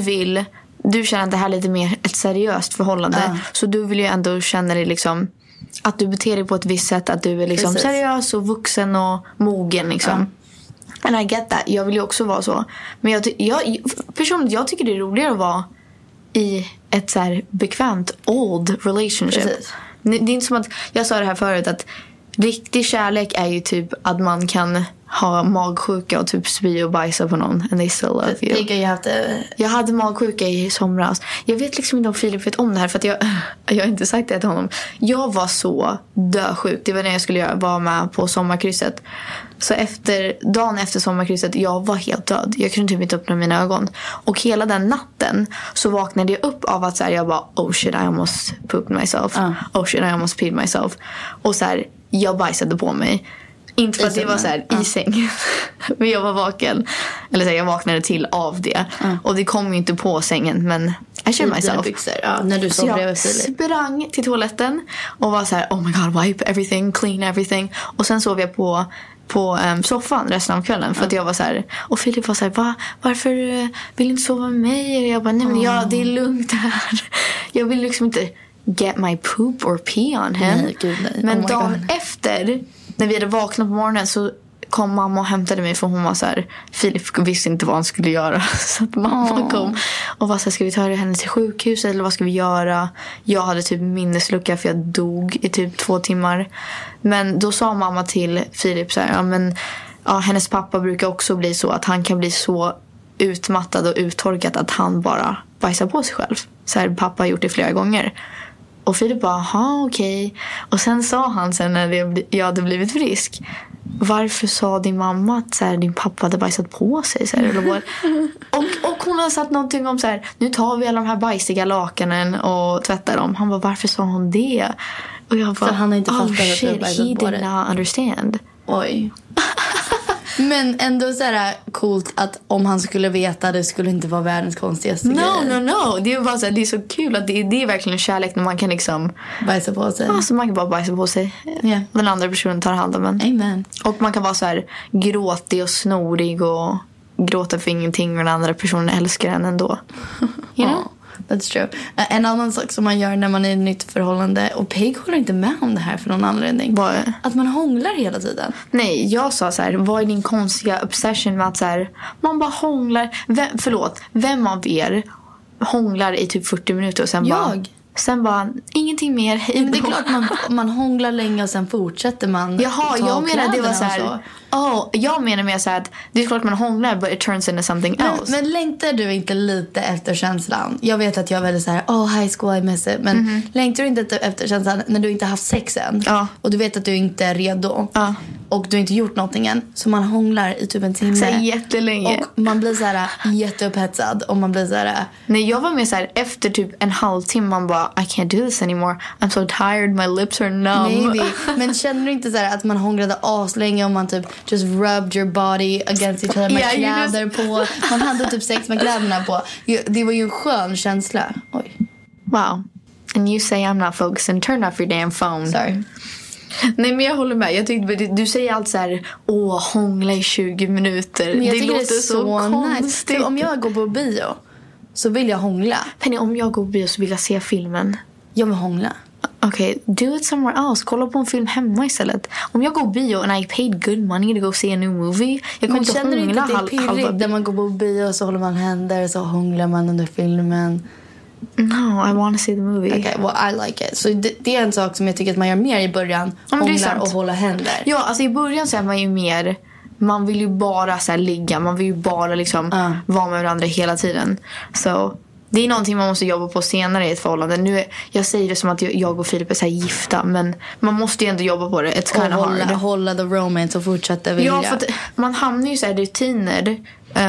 du känner att det här är lite mer ett seriöst förhållande, så du vill ju ändå känna dig liksom att du beter dig på ett visst sätt, att du är liksom seriös och vuxen och mogen liksom. And I get that. Jag vill ju också vara så. Men personligen, jag tycker det är roligare att vara i ett så här bekvämt old relationship. Precis. Det är inte som att, jag sa det här förut, att riktig kärlek är ju typ att man kan ha magsjuka och typ spy och bajsa på någon and they still love you. Jag hade magsjuka i somras. Jag vet liksom inte om Filip vet om det här, för att jag har inte sagt det till honom. Jag var så dösjuk. Det var när jag skulle vara med på sommarkrysset. Så dagen efter sommarkrysset, jag var helt död. Jag kunde typ inte öppna mina ögon. Och hela den natten så vaknade jag upp av att så här, jag bara, oh shit, I almost pooped myself. Oh shit, I almost peed myself. Och så här, jag bajsade på mig. Inte för att det var så här i sängen. Men jag var vaken. Eller så här, jag vaknade till av det. Och det kom ju inte på sängen, men I share myself. När du så jag sprang till toaletten och var så här, oh my god, wipe everything, clean everything. Och sen sov jag på soffan resten av kvällen. För att jag var så här, och Filip var så här, varför vill du inte sova med mig? Och jag bara, nej men det är lugnt här. Jag vill liksom inte get my poop or pee on him. Nej, gud, nej. Men dagen efter, när vi hade vaknat på morgonen, så kom mamma och hämtade mig, för hon var så här, Filip visste inte vad han skulle göra. Så att mamma kom och var så här, ska vi ta henne till sjukhuset eller vad ska vi göra? Jag hade typ minneslucka för jag dog i typ 2 timmar. Men då sa mamma till Filip så här, hennes pappa brukar också bli så att han kan bli så utmattad och uttorkad att han bara bajsar på sig själv. Så här, pappa har gjort det flera gånger. Och Filip bara, okej. Och sen sa han när jag hade blivit frisk, varför sa din mamma att så här, din pappa hade bajsat på sig? Så här, och hon har sagt någonting om så här, nu tar vi alla de här bajsiga lakanen och tvättar dem. Han bara, varför sa hon det? Och jag bara, så han har inte fattat att du bajsat på det. He did not understand. Oj. Men ändå så här coolt att om han skulle veta, det skulle inte vara världens konstigaste grej. No. Det är bara så här, det är så kul att det är verkligen kärlek när man kan liksom bajsa på sig. Alltså man kan bara bajsa på sig. Yeah. Den andra personen tar hand om en. Amen. Och man kan vara så här gråtig och snorig och gråta för ingenting, och den andra personen älskar en ändå. You know? That's true. En annan sak som man gör när man är i ett nytt förhållande, och Peg håller inte med om det här för någon anledning. Att man hånglar hela tiden. Nej, jag sa så här, vad är din konstiga obsession med att så här, man bara hånglar. Vem av er hånglar i typ 40 minuter och sen bara ingenting mer. Men det är klart man hånglar länge och sen fortsätter man. Jaha, jag menar det var så här. Jag menar mer så här att det är klart man hånglar, but it turns into something else. Men längtar du inte lite efter känslan? Jag vet att jag är väldigt så här, high school I miss it. Men längtar du inte efter känslan när du inte haft sex än? Och du vet att du inte är redo. Och du har inte gjort någonting än. Så man hånglar i typ en timme. Så jättelänge. Och man blir så här jätteupphetsad. Och man blir så här. Nej, jag var med så här, efter typ en halvtimme, man bara, I can't do this anymore. I'm so tired, my lips are numb. Maybe. Men känner du inte så här att man hånglade aslänge och man typ just rubbed your body against each other med kläder på. Man hade typ sex med kläderna på. Det var ju en skön känsla. Oj. Wow. And you say I'm not focusing. Turn off your damn phone. Sorry. Nej, men jag håller med. Jag tyckte, du säger allt så här, hångla i 20 minuter. Men jag det låter så konstigt. Nice. Om jag går på bio så vill jag hångla. Penny, om jag går på bio så vill jag se filmen. Jag vill hångla. Okej, do it somewhere else. Kolla på en film hemma istället. Om jag går på bio and I paid good money to go see a new movie, jag kommer inte hångla. Inte att det är pirrigt där man går på bio och så håller man händer, så hånglar man under filmen? No, I want to see the movie. Okay, well I like it. Så det är en sak som jag tycker att man gör mer i början. Hånglar och hålla händer. Ja, alltså i början så är man ju mer, man vill ju bara så här ligga. Man vill ju bara liksom vara med varandra hela tiden. Så det är någonting man måste jobba på senare i ett förhållande. Nu jag säger det som att jag och Filip är så här gifta, men man måste ju ändå jobba på det. It's kind of hard. Hålla the romance och fortsätta vilja. Ja, för att man hamnar ju så här rutiner.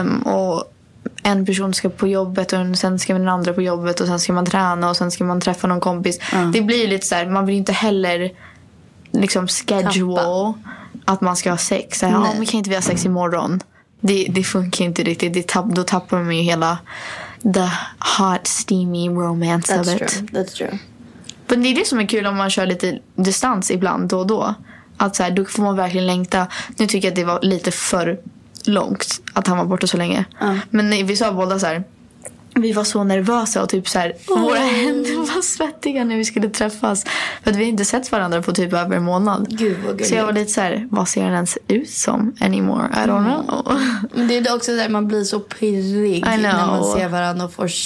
Och en person ska på jobbet och sen ska den andra på jobbet och sen ska man träna och sen ska man träffa någon kompis. Det blir lite så här, man vill inte heller liksom schedule att man ska ha sex. Så här, men kan inte vi ha sex imorgon? Det funkar inte riktigt. Då tappar man ju hela the hot, steamy romance of it. That's true. Men det är det som är kul om man kör lite distans ibland då och då. Att så här, då får man verkligen längta. Nu tycker jag att det var lite för långt att han var borta så länge. Men vi sa båda så här, vi var så nervösa och typ så här, våra händer var svettiga när vi skulle träffas. För att vi inte sett varandra på typ över en månad. Gud vad gulligt. Så jag var lite så här, vad ser den ens ut som anymore? I don't know. Men det är också där man blir så pirrig när man ser varandra och får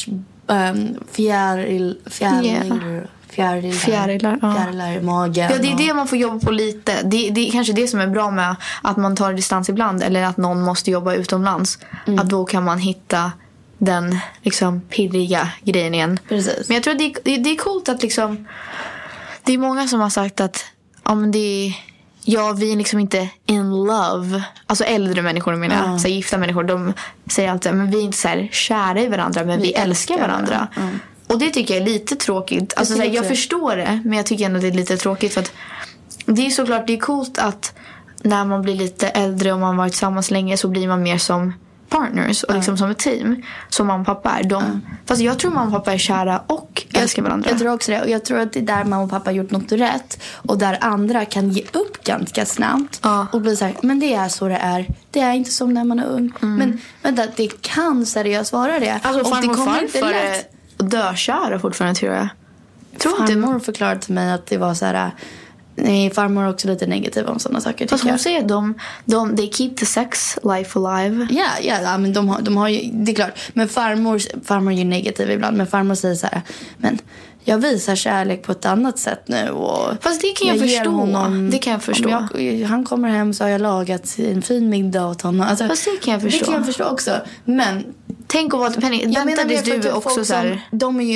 fjärilar i magen. Ja, det är det man får jobba på lite. Det är kanske det som är bra med att man tar distans ibland. Eller att någon måste jobba utomlands. Att då kan man hitta den liksom pirriga grejen igen. Precis. Men jag tror att det är coolt att liksom, det är många som har sagt att vi är liksom inte in love. Alltså äldre människor menar jag. Så gifta människor, de säger alltid men vi är inte så här kära i varandra, men vi älskar varandra. Och det tycker jag är lite tråkigt. Alltså, jag förstår det, men jag tycker ändå att det är lite tråkigt. För att det är såklart, det är coolt att när man blir lite äldre och man har varit tillsammans länge så blir man mer som partners och liksom som ett team. Som mamma och pappa är. Fast jag tror mamma och pappa är kära och älskar varandra. Jag tror också det. Och jag tror att det är där mamma och pappa har gjort något rätt. Och där andra kan ge upp ganska snabbt. Och bli så här, men det är så det är. Det är inte som när man är ung. Men vänta, det kan seriöst vara det. Alltså farmor och farfar är dökära fortfarande, tror jag. Farmor förklarade till mig att det var så här. Nej, farmor är också lite negativ om sådana saker. Fast hon säger they keep the sex life alive. Ja, men de har ju, det är klart. Men farmor är ju negativ ibland. Men farmor säger så här, men jag visar kärlek på ett annat sätt nu. Och fast det kan jag förstå. Det kan jag förstå. Han kommer hem så har jag lagat en fin middag åt honom. Alltså, fast det kan jag förstå. Det kan jag förstå också. Men tänk att vara Penny. Jag menar det du är också så här.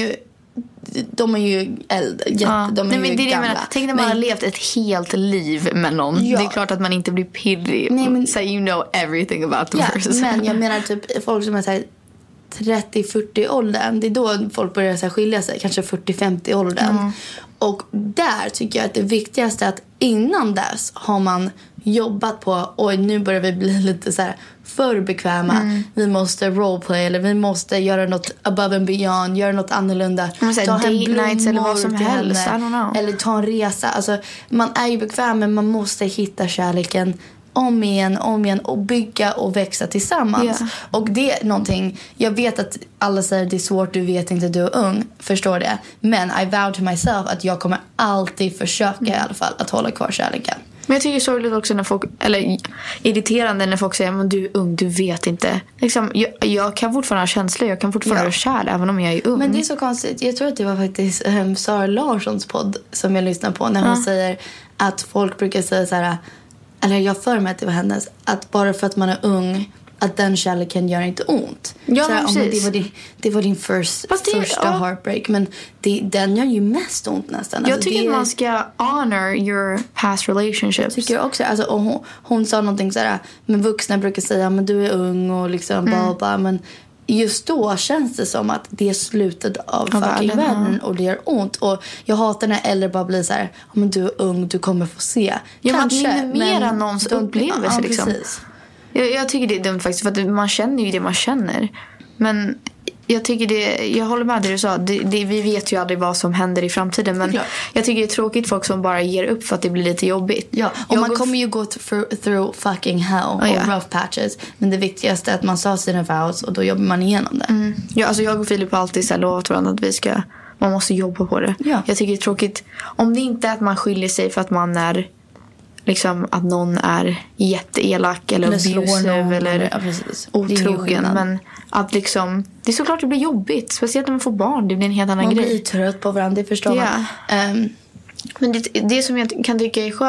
De är ju äldre. De är ju gamla. Tänk när man har levt ett helt liv med någon. Ja. Det är klart att man inte blir pirrig. Nej, men so you know everything about the person. Men jag menar typ folk som är så här 30-40 åldern. Det är då folk börjar så här skilja sig. Kanske 40-50 åldern. Och där tycker jag att det viktigaste är att innan dess har man jobbat på, och nu börjar vi bli lite så här för bekväma. Vi måste roleplay eller vi måste göra något above and beyond, göra något annorlunda. Ta date nights eller vad som helst. Eller ta en resa. Alltså, man är ju bekväm, men man måste hitta kärleken om igen och bygga och växa tillsammans. Och det är någonting, jag vet att alla säger att det är svårt, du vet inte, du är ung, förstår det. Men I vow to myself att jag kommer alltid försöka i alla fall att hålla kvar kärleken. Men jag tycker det är sorgligt också när folk, eller irriterande när folk säger men du är ung, du vet inte. Liksom, jag kan fortfarande ha känslor, jag kan fortfarande vara kär även om jag är ung. Men det är så konstigt, jag tror att det var faktiskt Sara Larssons podd som jag lyssnar på när hon säger att folk brukar säga så här, eller jag för mig att det var hennes, att bara för att man är ung att den kärleken gör inte ont. Ja, så här, precis. Det var din första heartbreak. Men den gör ju mest ont nästan. Jag tycker att man ska honor your past relationships. Jag tycker också. Alltså, och hon sa någonting så här, men vuxna brukar säga men du är ung och liksom bara. Men just då känns det som att det är slutet av fucking världen och det gör ont. Och jag hatar när äldre bara blir så här, men du är ung, du kommer få se. Kanske, man minimerar någons upplevelse liksom. Precis. Jag tycker det är dumt faktiskt, för att man känner ju det man känner. Men jag tycker jag håller med det du sa. Vi vet ju aldrig vad som händer i framtiden. Men jag tycker det är tråkigt folk som bara ger upp för att det blir lite jobbigt. Ja, och man kommer ju gå through fucking hell och rough patches. Men det viktigaste är att man sa sina vows och då jobbar man igenom det. Ja, alltså jag och Filip har alltid så här lovat varandra att man måste jobba på det. Ja. Jag tycker det är tråkigt. Om det inte är att man skiljer sig för att man är liksom att någon är jätteelak eller abusive eller otrogen, men att liksom det är såklart det blir jobbigt, speciellt när man får barn, det blir en helt annan grej. Man blir trött på varandra, det förstår man. Men det som jag kan tycka är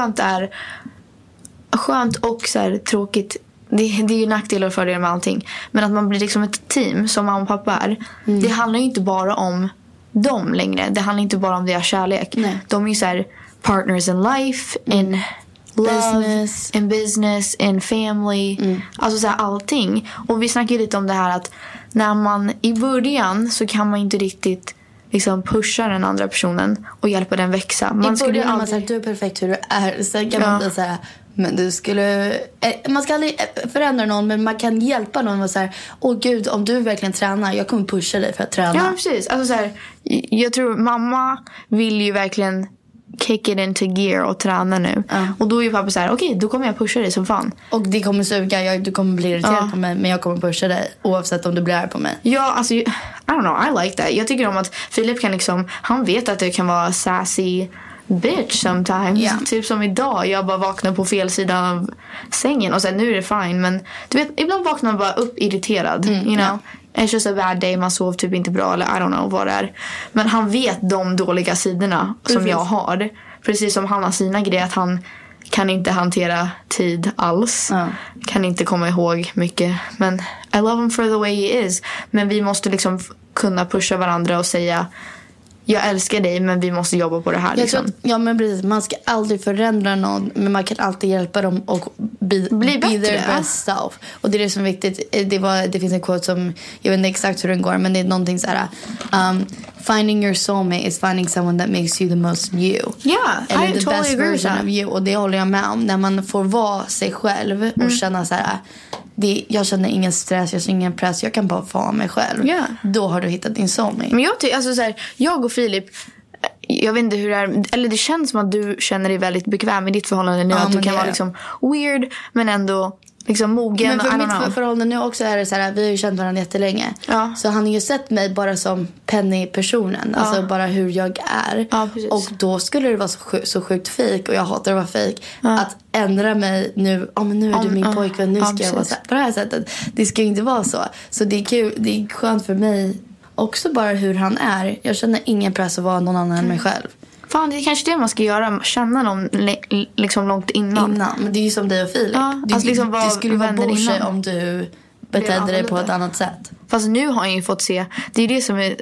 skönt och så här tråkigt, det är ju nackdelar och fördelar med allting, men att man blir liksom ett team som mamma och pappa är. Det handlar ju inte bara om dem längre, det handlar inte bara om deras kärlek. De är ju så här partners in life, in love, in business, in family. Alltså så här, allting. Och vi snackade lite om det här att när man i början så kan man inte riktigt liksom pusha den andra personen och hjälpa den växa. Man skulle aldrig... man säger du är perfekt hur du är. Sen kan man bli så här, men du skulle... Man ska aldrig förändra någon, men man kan hjälpa någon och så här, gud, om du verkligen tränar, jag kommer pusha dig för att träna. Ja, precis. Alltså så här, jag tror mamma vill ju verkligen kick it into gear och träna nu. Och då är ju pappa så här: okej, då kommer jag pusha dig som fan. Och det kommer suga, du kommer bli irriterad på mig, men jag kommer pusha dig oavsett om du blir arg på mig. Ja, alltså I don't know, I like that. Jag tycker om att Filip kan liksom, han vet att det kan vara sassy bitch sometimes. Typ som idag, jag bara vaknar på fel sida av sängen och sen nu är det fine, men du vet, ibland vaknar man bara upp irriterad, you know. It's just a bad day, man sov typ inte bra eller I don't know vad det är. Men han vet de dåliga sidorna som jag har. Precis som han har sina grejer, att han kan inte hantera tid alls. Kan inte komma ihåg mycket. Men I love him for the way he is. Men vi måste liksom kunna pusha varandra och säga: jag älskar dig, men vi måste jobba på det här. Liksom. Ja, men precis. Man ska aldrig förändra någon, men man kan alltid hjälpa dem och bli their best self. Och det är det som är viktigt. Det finns en quote som, jag vet inte exakt hur den går, men det är någonting så här: finding your soulmate is finding someone that makes you the most you. Yeah, I totally agree with that. Of you. Och det håller jag med om. När man får vara sig själv och känna så här: jag känner ingen stress, jag känner ingen press, jag kan bara vara mig själv. Då har du hittat din soulmate. Men jag tycker, alltså så här, jag och Filip, jag vet inte hur det är, eller det känns som att du känner dig väldigt bekväm i ditt förhållande nu, att du kan vara liksom weird men ändå liksom mogen. Men för mitt förhållande nu också är det så här: vi har ju känt varandra jättelänge. Så han har ju sett mig bara som Penny-personen. Alltså bara hur jag är. Och då skulle det vara så sjukt fake, och jag hatar att vara fake, att ändra mig nu. Men nu är du min pojkvän, nu ska jag vara så här, på det här sättet. Det ska ju inte vara så. Så det är kul, det är skönt för mig också bara hur han är. Jag känner ingen press att vara någon annan än mig själv. Fan, det är kanske det man ska göra. Känna någon liksom långt innan. Men det är ju som dig och Filip. Alltså liksom det skulle vara bullshit om du betedde dig på ett annat sätt. Fast nu har jag ju fått se. Det är det som är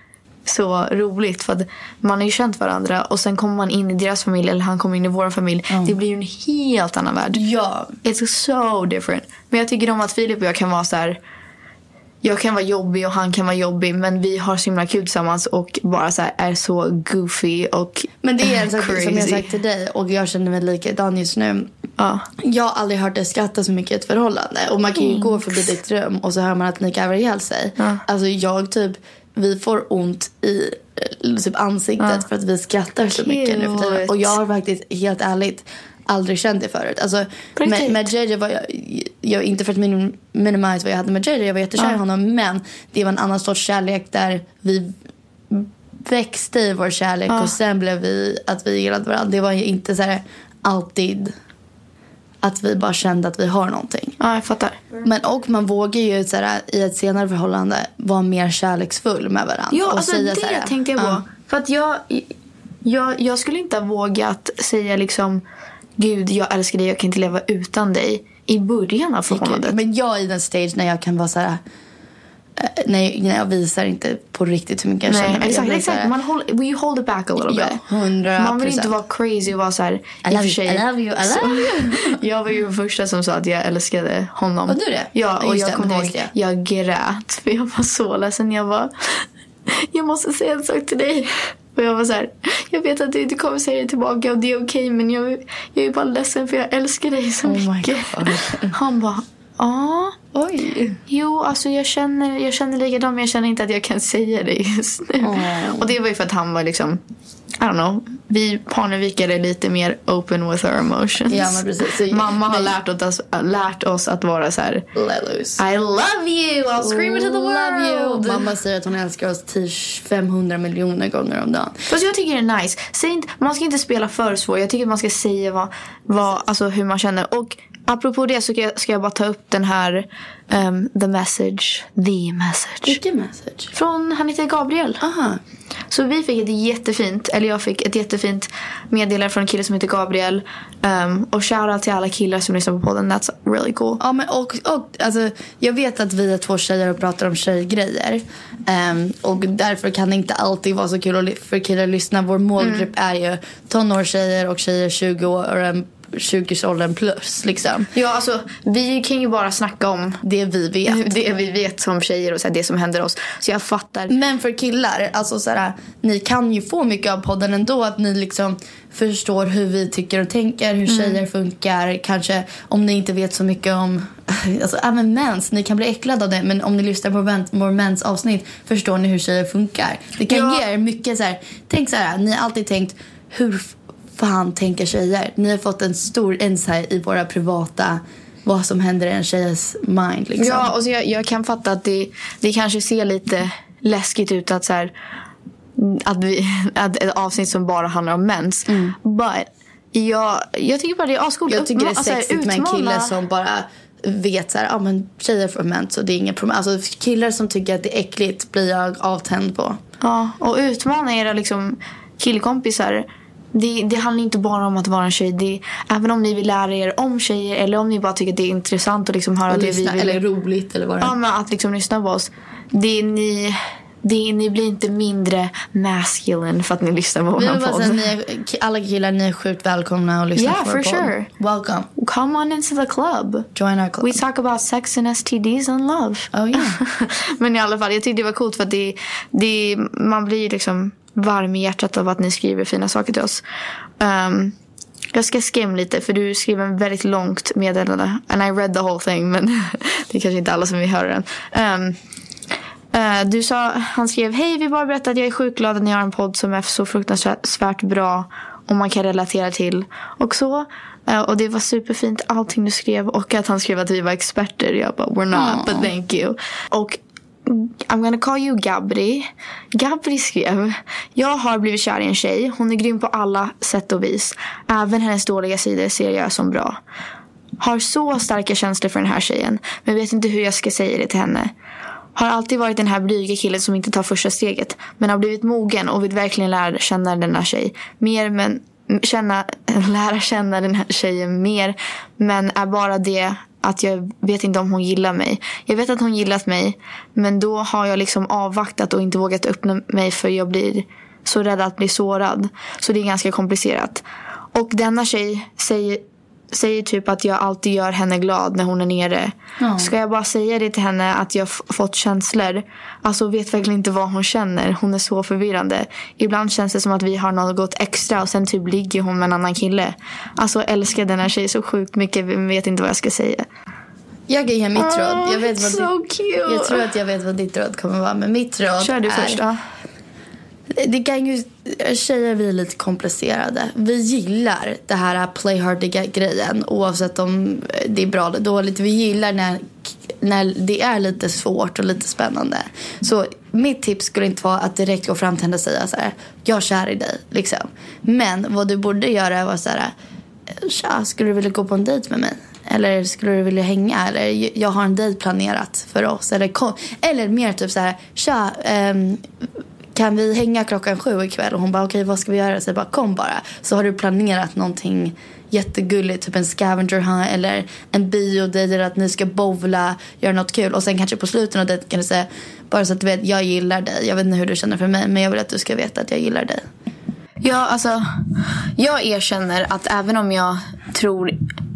så roligt. För att man har ju känt varandra, och sen kommer man in i deras familj, eller han kommer in i vår familj. Det blir ju en helt annan värld. It's so different. Men jag tycker om att Filip och jag kan vara så här: jag kan vara jobbig och han kan vara jobbig, men vi har så himla kul tillsammans och bara så här är så goofy och men det är en sak som jag sagt till dig, och jag känner mig likadan just nu. Jag har aldrig hört dig skratta så mycket i ett förhållande, och man kan ju gå förbi ditt rum och så hör man att ni garvar ihjäl sig. Alltså jag vi får ont i typ ansiktet för att vi skrattar så mycket nu för tiden. Och jag har faktiskt helt ärligt aldrig känt det förut. Alltså med JJ var jag inte för att minimize vad jag hade med JJ, jag var jättekär i honom, men det var en annan sorts kärlek där vi växte i vår kärlek och sen blev att vi gillade varandra. Det var ju inte så här alltid att vi bara kände att vi har någonting. Ja, jag fattar. Men och man vågar ju så här, i ett senare förhållande vara mer kärleksfull med varandra. Ja, och alltså säga det så här, tänkte jag på. För att jag skulle inte ha vågat säga liksom: Gud, jag älskar dig, jag kan inte leva utan dig, i början av förhållandet. Men jag är i den stage när jag kan vara så här, när jag visar inte på riktigt hur mycket jag känner mig. Exakt. We hold it back a little bit. 100%. Man vill inte vara crazy och vara så här. I love you. Jag var ju första som sa att jag älskade honom. Var du det? Ja, och jag kommer ihåg, jag grät för jag var så ledsen. Jag måste säga en sak till dig. Och jag var så här: jag vet att du inte kommer säga det tillbaka och det är okej, men jag är bara ledsen för jag älskar dig så mycket. Han bara: oj. Jo, alltså jag känner likadant, men jag känner inte att jag kan säga det just nu. Och det var ju för att han var liksom, I don't know, vi Parnevikare är lite mer open with our emotions. Ja, men precis. Så mamma har lärt oss att vara så här: I love you, I'll scream it to the world. Mamma säger att hon älskar oss 500 miljoner gånger om dagen. Fast jag tycker det är nice. Man ska inte spela för svår. Jag tycker att man ska säga alltså hur man känner. Och apropå det så ska jag bara ta upp den här The message. Vilken message? Från, han heter Gabriel. Så vi fick jag fick ett jättefint meddelande från en kille som heter Gabriel. Och shoutout till alla killar som lyssnar på podden. That's really cool. Ja, men och alltså, jag vet att vi är 2 tjejer och pratar om tjejgrejer. Och därför kan det inte alltid vara så kul för killar att lyssna. Vår målgrupp är ju tonårstjejer och tjejer 20 år 20-årsåldern plus liksom. Ja, alltså vi kan ju bara snacka om det vi vet. Det vi vet som tjejer och så här, det som händer oss. Så jag fattar. Men för killar, alltså så här, ni kan ju få mycket av podden ändå, att ni liksom förstår hur vi tycker och tänker, hur tjejer funkar. Kanske om ni inte vet så mycket om alltså även mens, ni kan bli äcklade av det, men om ni lyssnar på vår mens avsnitt förstår ni hur tjejer funkar. Det kan ge er mycket så här, tänk så här, ni har alltid tänkt hur fan tänker tjejer? Ni har fått en stor insight i våra privata, vad som händer i en tjejs mind liksom. Ja, och så jag kan fatta att det kanske ser lite läskigt ut att så här, att ett avsnitt som bara handlar om mens. But jag tycker bara det är ascoolt. Jag tycker det är sexigt med en kille som bara vet så här, men tjejer får mens så det är inget problem. Alltså killar som tycker att det är äckligt blir jag avtänd på. Ja, och utmana era liksom killkompisar. Det handlar inte bara om att vara en tjej. Även om ni vill lära er om tjejer eller om ni bara tycker att det är intressant att liksom höra det vi vill, eller roligt eller vad det är. Ja, men att liksom lyssna på oss. Ni blir inte mindre masculine för att ni lyssnar på vår podd. Alla killar, ni är sjukt välkomna att lyssna på vår podd. Yeah, for sure. Welcome. Come on into the club. Join our club. We talk about sex and STDs and love. Oh yeah. Men i alla fall, jag tyckte det var coolt för att man blir liksom varm i hjärtat av att ni skriver fina saker till oss. Jag ska skim lite för du skriver en väldigt långt meddelande. And I read the whole thing, men det är kanske inte alla som vill höra den. Han skrev: hej, vi bara berättar att jag är sjukt glad att ni har en podd som är så fruktansvärt bra och man kan relatera till och så. Och det var superfint allting du skrev. Och att han skrev att vi var experter. Jag bara, we're not, but thank you. Och I'm gonna call you Gabri. Gabri skrev: jag har blivit kär i en tjej. Hon är grym på alla sätt och vis. Även hennes dåliga sidor ser jag som bra. Har så starka känslor för den här tjejen, men vet inte hur jag ska säga det till henne. Har alltid varit den här blyga killen som inte tar första steget, men har blivit mogen och vill verkligen lära känna den här tjej mer, lära känna den här tjejen mer, men är bara det att jag vet inte om hon gillar mig. Jag vet att hon gillat mig, men då har jag liksom avvaktat och inte vågat öppna mig för jag blir så rädd att bli sårad. Så det är ganska komplicerat. Och denna tjej säger typ att jag alltid gör henne glad när hon är nere. Ska jag bara säga det till henne att jag fått känslor? Alltså vet verkligen inte vad hon känner. Hon är så förvirrande. Ibland känns det som att vi har något extra och sen typ ligger hon med en annan kille. Alltså älskar den här tjejen så sjukt mycket, men vet inte vad jag ska säga. Jag kan ge mitt råd. Jag tror att jag vet vad ditt råd kommer vara, men mitt råd kör du först då. Det kan ju, tjejer, vi är lite komplicerade. Vi gillar det här play hard-grejen, oavsett om det är bra eller dåligt. Vi gillar när det är lite svårt och lite spännande. Så mitt tips skulle inte vara att direkt gå fram till henne och säga så här: jag är kär i dig liksom. Men vad du borde göra var så här: tja, skulle du vilja gå på en dejt med mig? Eller skulle du vilja hänga? Eller jag har en dejt planerat för oss. Eller mer typ så här: tja, kan vi hänga 7:00 ikväll? Och hon bara, okej, vad ska vi göra? Så jag bara, kom bara. Så har du planerat någonting jättegulligt, typ en scavenger hunt eller en biodejt, eller att ni ska bowla, göra något kul. Och sen kanske på slutet av det kan du säga, bara så att du vet, jag gillar dig. Jag vet inte hur du känner för mig, men jag vill att du ska veta att jag gillar dig. Ja, alltså, jag erkänner att även om jag tror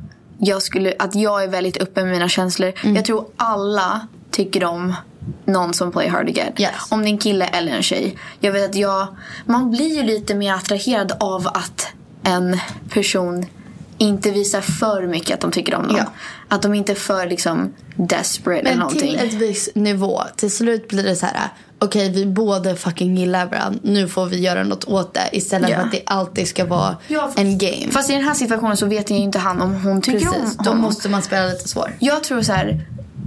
att jag är väldigt öppen med mina känslor, jag tror alla tycker om någon som play hard to get. Yes. Om det är en kille eller en tjej. Jag vet att man blir ju lite mer attraherad av att en person inte visar för mycket att de tycker om någon. Ja. Att de inte är för liksom desperate eller någonting. Men till ett visst nivå. Till slut blir det så här: okej, vi båda fucking gillar varandra. Nu får vi göra något åt det. Istället för att det alltid ska vara en game. Fast i den här situationen så vet ju inte han om hon tycker om honom. Då måste man spela lite svår. Jag tror så här: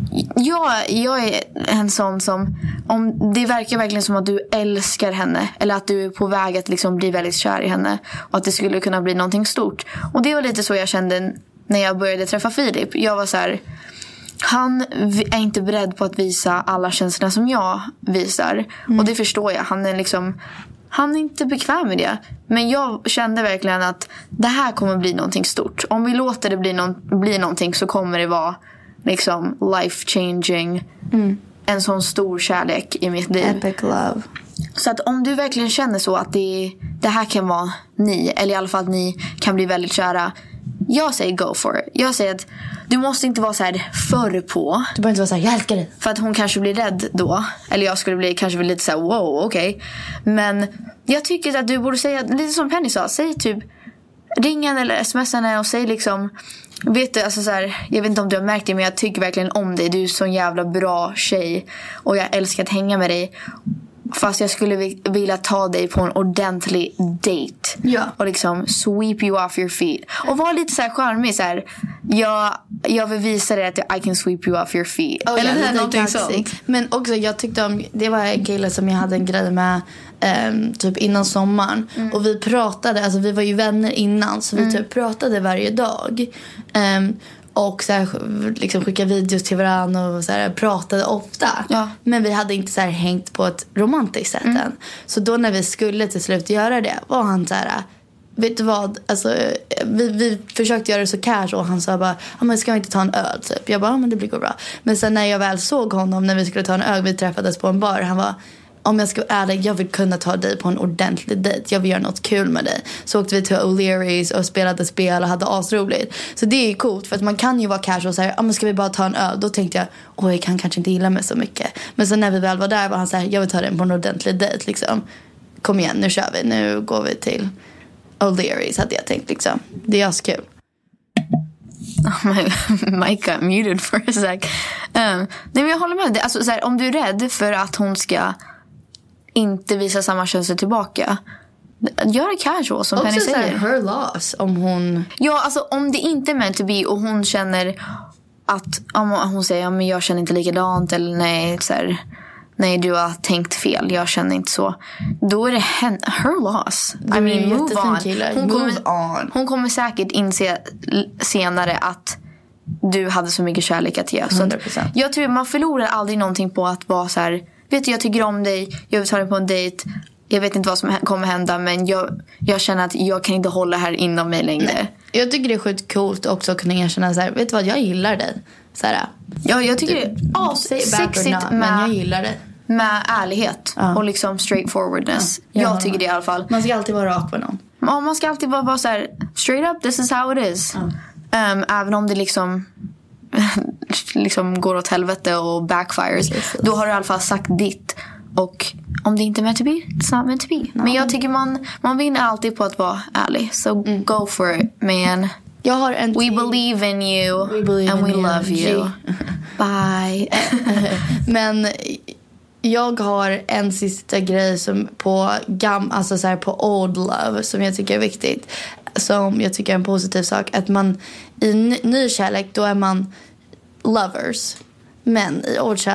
jag är en sån som, om det verkar verkligen som att du älskar henne, eller att du är på väg att liksom bli väldigt kär i henne, och att det skulle kunna bli någonting stort. Och det var lite så jag kände när jag började träffa Filip. Jag var så här: han är inte beredd på att visa alla känslorna som jag visar. Och det förstår jag. Han är inte bekväm med det. Men jag kände verkligen att det här kommer bli någonting stort. Om vi låter det bli någonting, så kommer det vara liksom life changing. En sån stor kärlek i mitt liv. Epic love. Så att om du verkligen känner så att det här kan vara ni, eller i alla fall att ni kan bli väldigt kära, jag säger go for it. Jag säger att du måste inte vara så här för på. Du behöver inte vara så här, jag älskar dig. För att hon kanske blir rädd då. Eller jag skulle kanske bli lite så här, wow, okej. Men jag tycker att du borde säga, lite som Penny sa, säg typ, ring henne eller smsa henne och säg liksom, vet du, alltså så här, jag vet inte om du har märkt det, men jag tycker verkligen om dig. Du är så en jävla bra tjej och jag älskar att hänga med dig. fast jag skulle vilja ta dig på en ordentlig date. Och liksom sweep you off your feet. Och vara lite så här charmig. Så här, jag vill visa dig att I can sweep you off your feet. Eller någonting sånt. Men också jag tyckte om, det var en kille som jag hade en grej med typ innan sommaren. Och vi pratade, alltså vi var ju vänner innan. Så vi typ pratade varje dag. Och så här, liksom skickade videos till varandra och så här, pratade ofta. Men vi hade inte så här hängt på ett romantiskt sätt än. Så då när vi skulle till slut göra det var han så här, vet du vad, alltså, vi försökte göra det så cash. Och han sa bara, men ska vi inte ta en öl typ? Jag bara, men det blir bra. Men sen när jag väl såg honom när vi skulle ta en öl, vi träffades på en bar, han var, om jag ska vara ärlig, jag vill kunna ta dig på en ordentlig dejt. Jag vill göra något kul med dig. Så åkte vi till O'Learys och spelade spel och hade asroligt. Så det är ju coolt, för att man kan ju vara casual och säga, men ska vi bara ta en öl? Då tänkte jag, jag kan kanske inte gilla mig så mycket. Men så när vi väl var där var han så här, jag vill ta dig på en ordentlig dejt liksom. Kom igen, nu kör vi. Nu går vi till O'Learys, hade jag tänkt liksom. Det är askul. My mic got muted for a sec. Nej, men jag håller med. Alltså, så här, om du är rädd för att hon ska inte visa samma känsla tillbaka, gör det casual som Penny säger. Her loss, om hon... Ja, alltså om det inte är meant to be och hon känner att hon säger, men jag känner inte likadant, eller nej, så här, nej, du har tänkt fel, jag känner inte så. Då är det her loss. I mean, move on. Hon kommer säkert inse senare att du hade så mycket kärlek att ge. 100%. Jag tror man förlorar aldrig någonting på att vara så här, vet du, jag tycker om dig, jag vill ta dig på en dejt, jag vet inte vad som kommer hända, men jag känner att jag kan inte hålla här inom mig längre. Nej. Jag tycker det är sjukt coolt också att kunna erkänna så här, vet du vad, jag gillar dig. Så här, ja, jag tycker det är sexigt men jag gillar det. Med ärlighet och liksom straightforwardness. Jag tycker det i alla fall. Man ska alltid vara rak med någon. Ja, man ska alltid vara så här, straight up, this is how it is. Även om det liksom går åt helvete och backfires, då har du i alla fall sagt ditt. Och om det inte är meant to be, it's not meant to be. Men jag tycker man vinner alltid på att vara ärlig. So go for it, man. Jag har en we believe in you and we love you. Bye. Men jag har en sista grej som alltså så här på old love, som jag tycker är viktigt, som jag tycker är en positiv sak, att man i ny kärlek, då är man lovers, men i old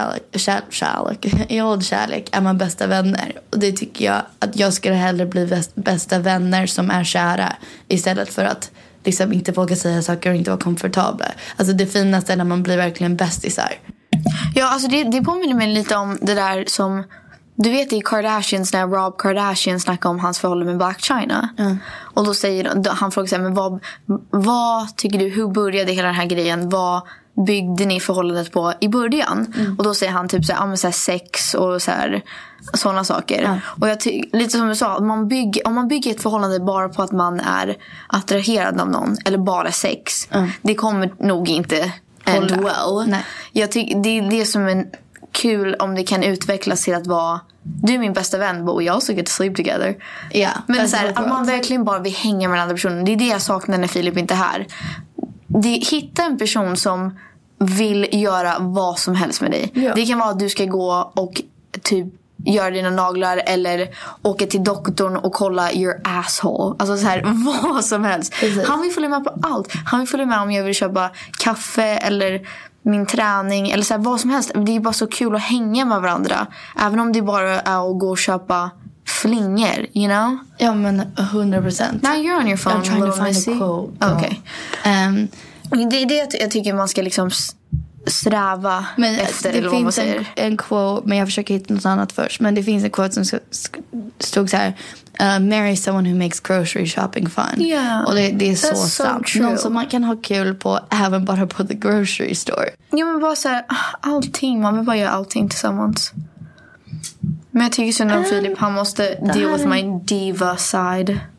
kärlek är man bästa vänner. Och det tycker jag att jag skulle hellre bli bästa vänner som är kära, istället för att liksom inte våga säga saker och inte vara komfortabla. Alltså det finaste är när man blir verkligen bästisar. Ja, alltså det påminner mig lite om det där som du vet i Kardashians, när Rob Kardashian snackade om hans förhållande med Black China. Och då säger han, frågar sig, men vad tycker du, hur började hela den här grejen? Vad byggde ni förhållandet på i början? Och då säger han typ så här, sex och så här, sådana saker. Och jag lite som du sa, om man bygger ett förhållande bara på att man är attraherad av någon, eller bara sex, det kommer nog inte end well. Nej. Jag tycker det är det som är kul, om det kan utvecklas till att vara, du är min bästa vän, but we also get to sleep together. Men så här, att man verkligen bara vill hänga med den andra personen. Det är det jag saknar när Filip inte är här. Hitta en person som vill göra vad som helst med dig. Det kan vara att du ska gå och typ göra dina naglar, eller åka till doktorn och kolla your asshole. Alltså så här, vad som helst. Han vill följa med på allt. Han vill följa med om jag vill köpa kaffe eller min träning, eller så här, vad som helst. Det är bara så kul att hänga med varandra, även om det bara är att gå och köpa flingor, you know? Ja, men 100%. Now you're on your phone. I'm trying to find a quote. Okay. Det är det jag tycker man ska liksom sträva efter, eller vad man säger. En quote, men jag försöker hitta något annat först. Men det finns en quote som stod så här: marry someone who makes grocery shopping fun. Och det är så sant. Någon som man kan ha kul på, även bara på the grocery store. Ja, men bara så här, allting, man vill bara göra allting tillsammans. Men jag tycker så när Filip, han måste deal with my diva side.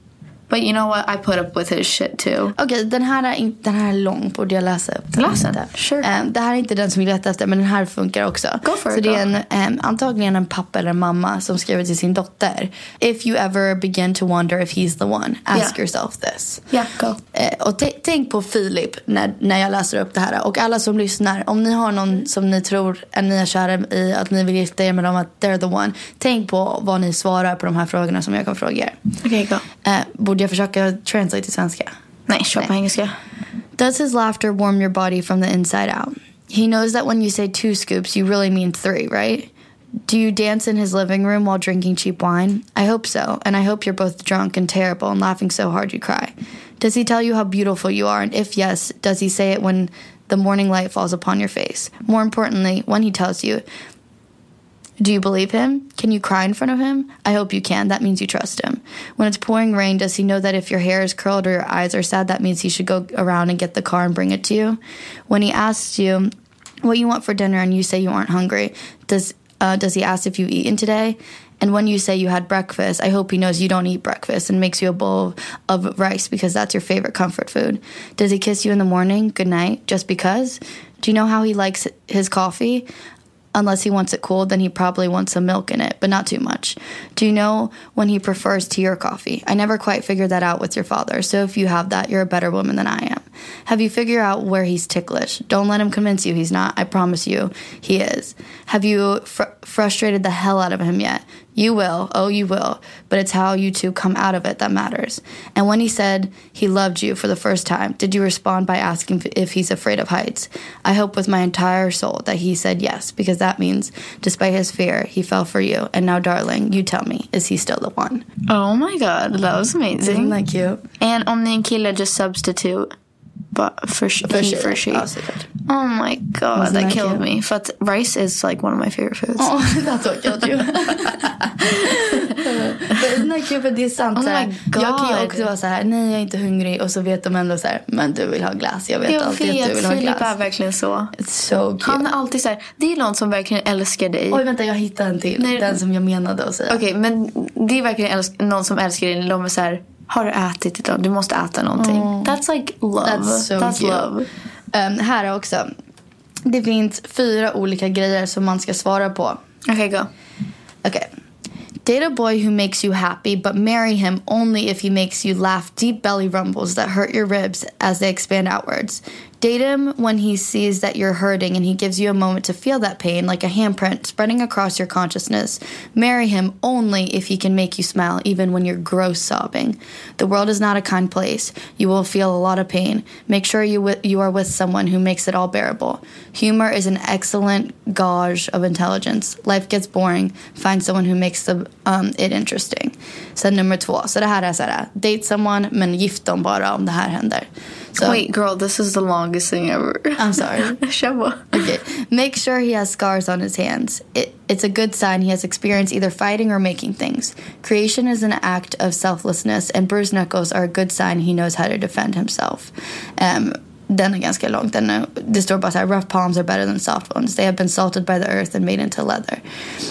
But you know what? I put up with his shit too. Okej, den här är lång. Borde jag läsa upp? Läs den. Sure. Det här är inte den som vi letar efter, men den här funkar också. Go for it. Så det är antagligen en pappa eller en mamma som skriver till sin dotter. If you ever begin to wonder if he's the one, ask yourself this. Yeah, go. Och tänk på Filip när jag läser upp det här. Och alla som lyssnar, om ni har någon som ni tror att ni är kära i, att ni vill gifta er med dem, att they're the one. Tänk på vad ni svarar på de här frågorna som jag kan fråga er. Okej, go. Borde jag försöka translate till svenska? Nej, kör på engelska. Does his laughter warm your body from the inside out? He knows that when you say 2 scoops, you really mean 3, right? Do you dance in his living room while drinking cheap wine? I hope so, and I hope you're both drunk and terrible and laughing so hard you cry. Does he tell you how beautiful you are? And if yes, does he say it when the morning light falls upon your face? More importantly, when he tells you, do you believe him? Can you cry in front of him? I hope you can. That means you trust him. When it's pouring rain, does he know that if your hair is curled or your eyes are sad, that means he should go around and get the car and bring it to you? When he asks you what you want for dinner and you say you aren't hungry, does he ask if you've eaten today? And when you say you had breakfast, I hope he knows you don't eat breakfast and makes you a bowl of rice because that's your favorite comfort food. Does he kiss you in the morning, good night, just because? Do you know how he likes his coffee? Unless he wants it cold, then he probably wants some milk in it, but not too much. Do you know when he prefers tea or coffee? I never quite figured that out with your father, so if you have that, you're a better woman than I am. Have you figured out where he's ticklish? Don't let him convince you he's not. I promise you, he is. Have you frustrated the hell out of him yet? You will. Oh, you will. But it's how you two come out of it that matters. And when he said he loved you for the first time, did you respond by asking if he's afraid of heights? I hope with my entire soul that he said yes, because that means, despite his fear, he fell for you. And now, darling, you tell me, is he still the one? Oh my god, that was amazing. Isn't that cute? And om ni en kille, just substitute for she. Oh my god, that killed me. För att rice is like one of my favorite foods. Oh, that's what killed you. Isn't that cute? För det är sant. Oh my god. Jag kan ju också vara så här, nej jag är inte hungrig. Och så vet de ändå så här, men du vill ha glass. Jag vet alltid att du vill ha glass. Filip är verkligen så. It's so cute. Han är alltid så här, det är någon som verkligen älskar dig. Oj vänta, jag hittade en till. Den som jag menade att säga. Okej, men det är verkligen någon som älskar dig. De är så här, har du ätit idag? Du måste äta någonting. That's like love. That's cute. Love. Här är också. Det finns 4 olika grejer som man ska svara på. Okay, go. Okay. Date a boy who makes you happy, but marry him only if he makes you laugh deep belly rumbles that hurt your ribs as they expand outwards. Date him when he sees that you're hurting and he gives you a moment to feel that pain like a handprint spreading across your consciousness. Marry him only if he can make you smile even when you're gross sobbing. The world is not a kind place. You will feel a lot of pain. Make sure you are with someone who makes it all bearable. Humor is an excellent gauge of intelligence. Life gets boring. Find someone who makes it interesting. Sen nummer 2. Så det här är så här, date someone men gift dem bara om det här händer. So, wait, girl, this is the longest thing ever. I'm sorry. Okay. Make sure he has scars on his hands. It's a good sign he has experience either fighting or making things. Creation is an act of selflessness, and bruised knuckles are a good sign he knows how to defend himself. Den är ganska långt. Det står bara så här, rough palms are better than soft ones. They have been salted by the earth and made into leather.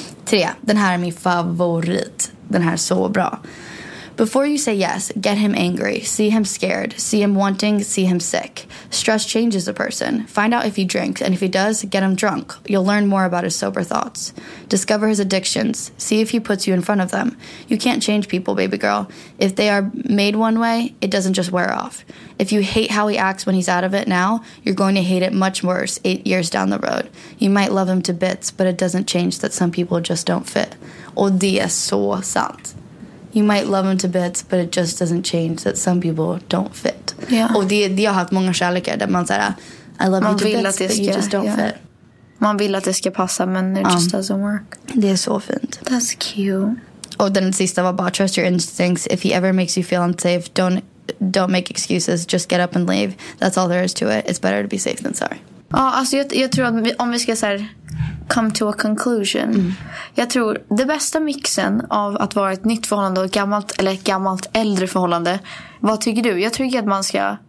3. Den här är min favorit. Den här är så bra. Before you say yes, get him angry. See him scared. See him wanting. See him sick. Stress changes a person. Find out if he drinks, and if he does, get him drunk. You'll learn more about his sober thoughts. Discover his addictions. See if he puts you in front of them. You can't change people, baby girl. If they are made one way, it doesn't just wear off. If you hate how he acts when he's out of it now, you're going to hate it much worse 8 years down the road. You might love him to bits, but it doesn't change that some people just don't fit. Och det är så sant. You might love him to bits, but it just doesn't change that some people don't fit. Yeah. Och det har haft många kärlekar där man säger I love you to bits, but you just don't fit. Man vill att det ska passa, men it just doesn't work. Det är så fint. That's cute. Och den sista var bara trust your instincts. If he ever makes you feel unsafe, don't make excuses. Just get up and leave. That's all there is to it. It's better to be safe than sorry. Ja, alltså jag tror att om vi ska så här come to a conclusion. Jag tror det bästa mixen av att vara ett nytt förhållande och ett gammalt äldre förhållande. Vad tycker du? Jag tycker att man ska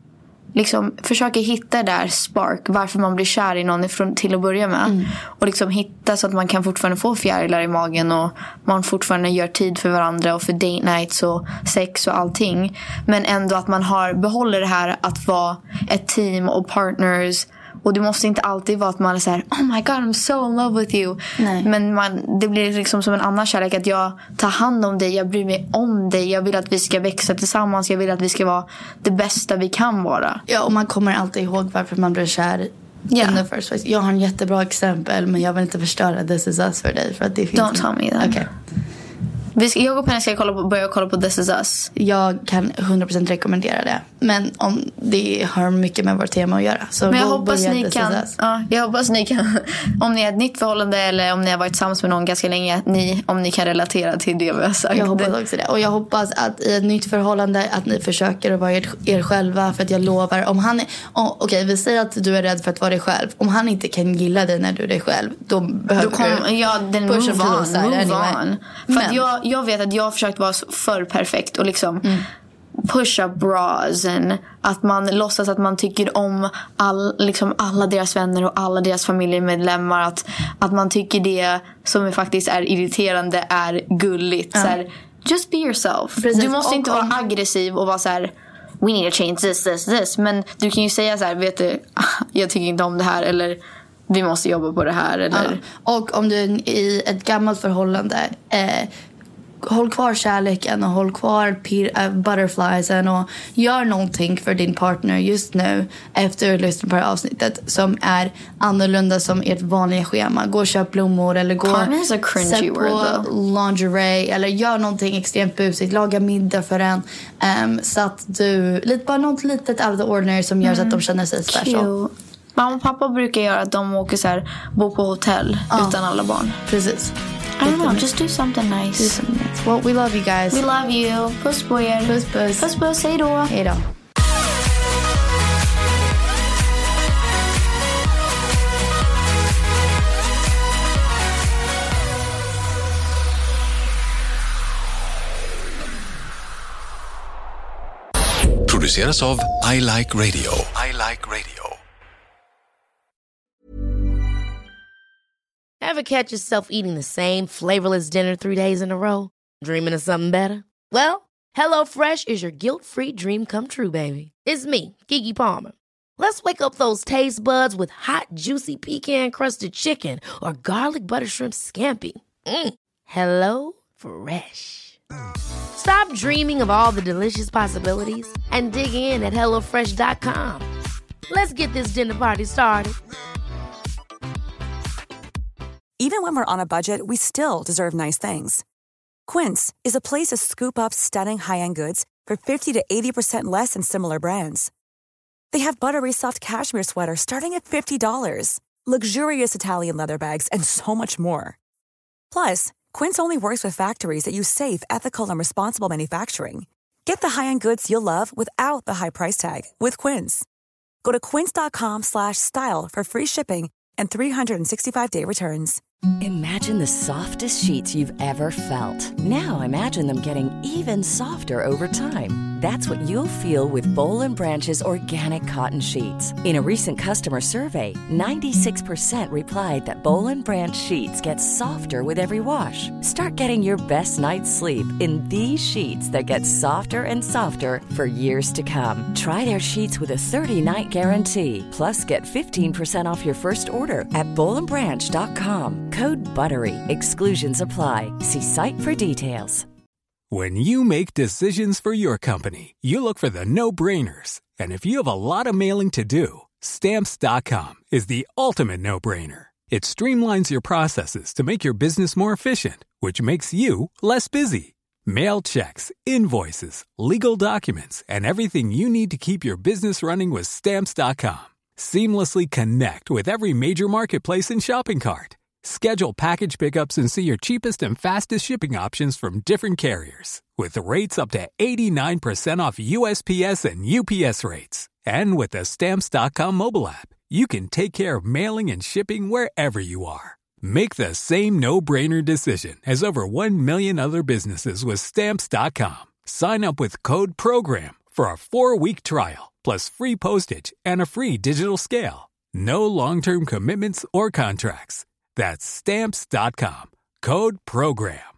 liksom försöker hitta där spark, varför man blir kär i någon till att börja med. Och liksom hitta så att man kan fortfarande få fjärilar i magen och man fortfarande gör tid för varandra och för date nights och sex och allting. Men ändå att man behåller det här att vara ett team och partners. Och det måste inte alltid vara att man är så här: oh my god, I'm so in love with you. Nej. Men det blir liksom som en annan kärlek, att jag tar hand om dig, jag bryr mig om dig, jag vill att vi ska växa tillsammans, jag vill att vi ska vara det bästa vi kan vara. Ja, och man kommer alltid ihåg varför man blir kär in the first place. Jag har en jättebra exempel, men jag vill inte förstöra This Is Us för dig, för att det finns. Don't tell me that. Okay. Jag och Penny ska börja kolla på This Is Us. Jag kan 100% rekommendera det. Men om det har mycket med vårt tema att göra, så men jag hoppas ni kan. Ja, jag hoppas ni kan. Om ni är ett nytt förhållande eller om ni har varit tillsammans med någon ganska länge, om ni kan relatera till det vi har sagt. Jag hoppas också det. Och jag hoppas att i ett nytt förhållande att ni försöker att vara er själva. För att jag lovar, om han okej, vi säger att du är rädd för att vara dig själv. Om han inte kan gilla dig när du är dig själv, då behöver du ja, den move on. För att jag vet att jag har försökt vara för perfekt och liksom push up bras, att man låtsas att man tycker om alla deras vänner och alla deras familjemedlemmar, att man tycker det som faktiskt är irriterande är gulligt. Så här, just be yourself. Precis. Du måste inte vara aggressiv och vara så här: we need to change this. Men du kan ju säga så här: vet du, jag tycker inte om det här, eller vi måste jobba på det här, eller... Och om du är i ett gammalt förhållande, håll kvar kärleken och håll kvar butterfliesen och gör någonting för din partner just nu efter att lyssna på det här avsnittet som är annorlunda som ert vanliga schema. Gå och köp blommor eller gå sätt på lingerie eller gör någonting extremt busigt. Laga middag för en, så att du bara något litet out of the ordinary som gör så att de känner sig special. Mamma och pappa brukar göra att de åker så här, bo på hotell utan alla barn. Precis. I don't know, just do something nice. Do something nice. Well, we love you guys. We love you. Puss på er. Puss, puss. Puss, puss. Hej då. Hej då. Produceras av I Like Radio. I Like Radio. Ever catch yourself eating the same flavorless dinner 3 days in a row? Dreaming of something better? Well, HelloFresh is your guilt-free dream come true, baby. It's me, Keke Palmer. Let's wake up those taste buds with hot, juicy pecan-crusted chicken or garlic butter shrimp scampi. Hello Fresh. Stop dreaming of all the delicious possibilities and dig in at HelloFresh.com. Let's get this dinner party started. Even when we're on a budget, we still deserve nice things. Quince is a place to scoop up stunning high-end goods for 50 to 80% less than similar brands. They have buttery soft cashmere sweaters starting at $50, luxurious Italian leather bags, and so much more. Plus, Quince only works with factories that use safe, ethical, and responsible manufacturing. Get the high-end goods you'll love without the high price tag with Quince. Go to quince.com/style for free shipping and 365-day returns. Imagine the softest sheets you've ever felt. Now imagine them getting even softer over time. That's what you'll feel with Boll & Branch's organic cotton sheets. In a recent customer survey, 96% replied that Boll & Branch sheets get softer with every wash. Start getting your best night's sleep in these sheets that get softer and softer for years to come. Try their sheets with a 30-night guarantee. Plus, get 15% off your first order at bollandbranch.com. Code BUTTERY. Exclusions apply. See site for details. When you make decisions for your company, you look for the no-brainers. And if you have a lot of mailing to do, Stamps.com is the ultimate no-brainer. It streamlines your processes to make your business more efficient, which makes you less busy. Mail checks, invoices, legal documents, and everything you need to keep your business running with Stamps.com. Seamlessly connect with every major marketplace and shopping cart. Schedule package pickups and see your cheapest and fastest shipping options from different carriers. With rates up to 89% off USPS and UPS rates. And with the Stamps.com mobile app, you can take care of mailing and shipping wherever you are. Make the same no-brainer decision as over 1 million other businesses with Stamps.com. Sign up with code PROGRAM for a 4-week trial. plus free postage and a free digital scale. No long-term commitments or contracts. That's Stamps.com. Code PROGRAM.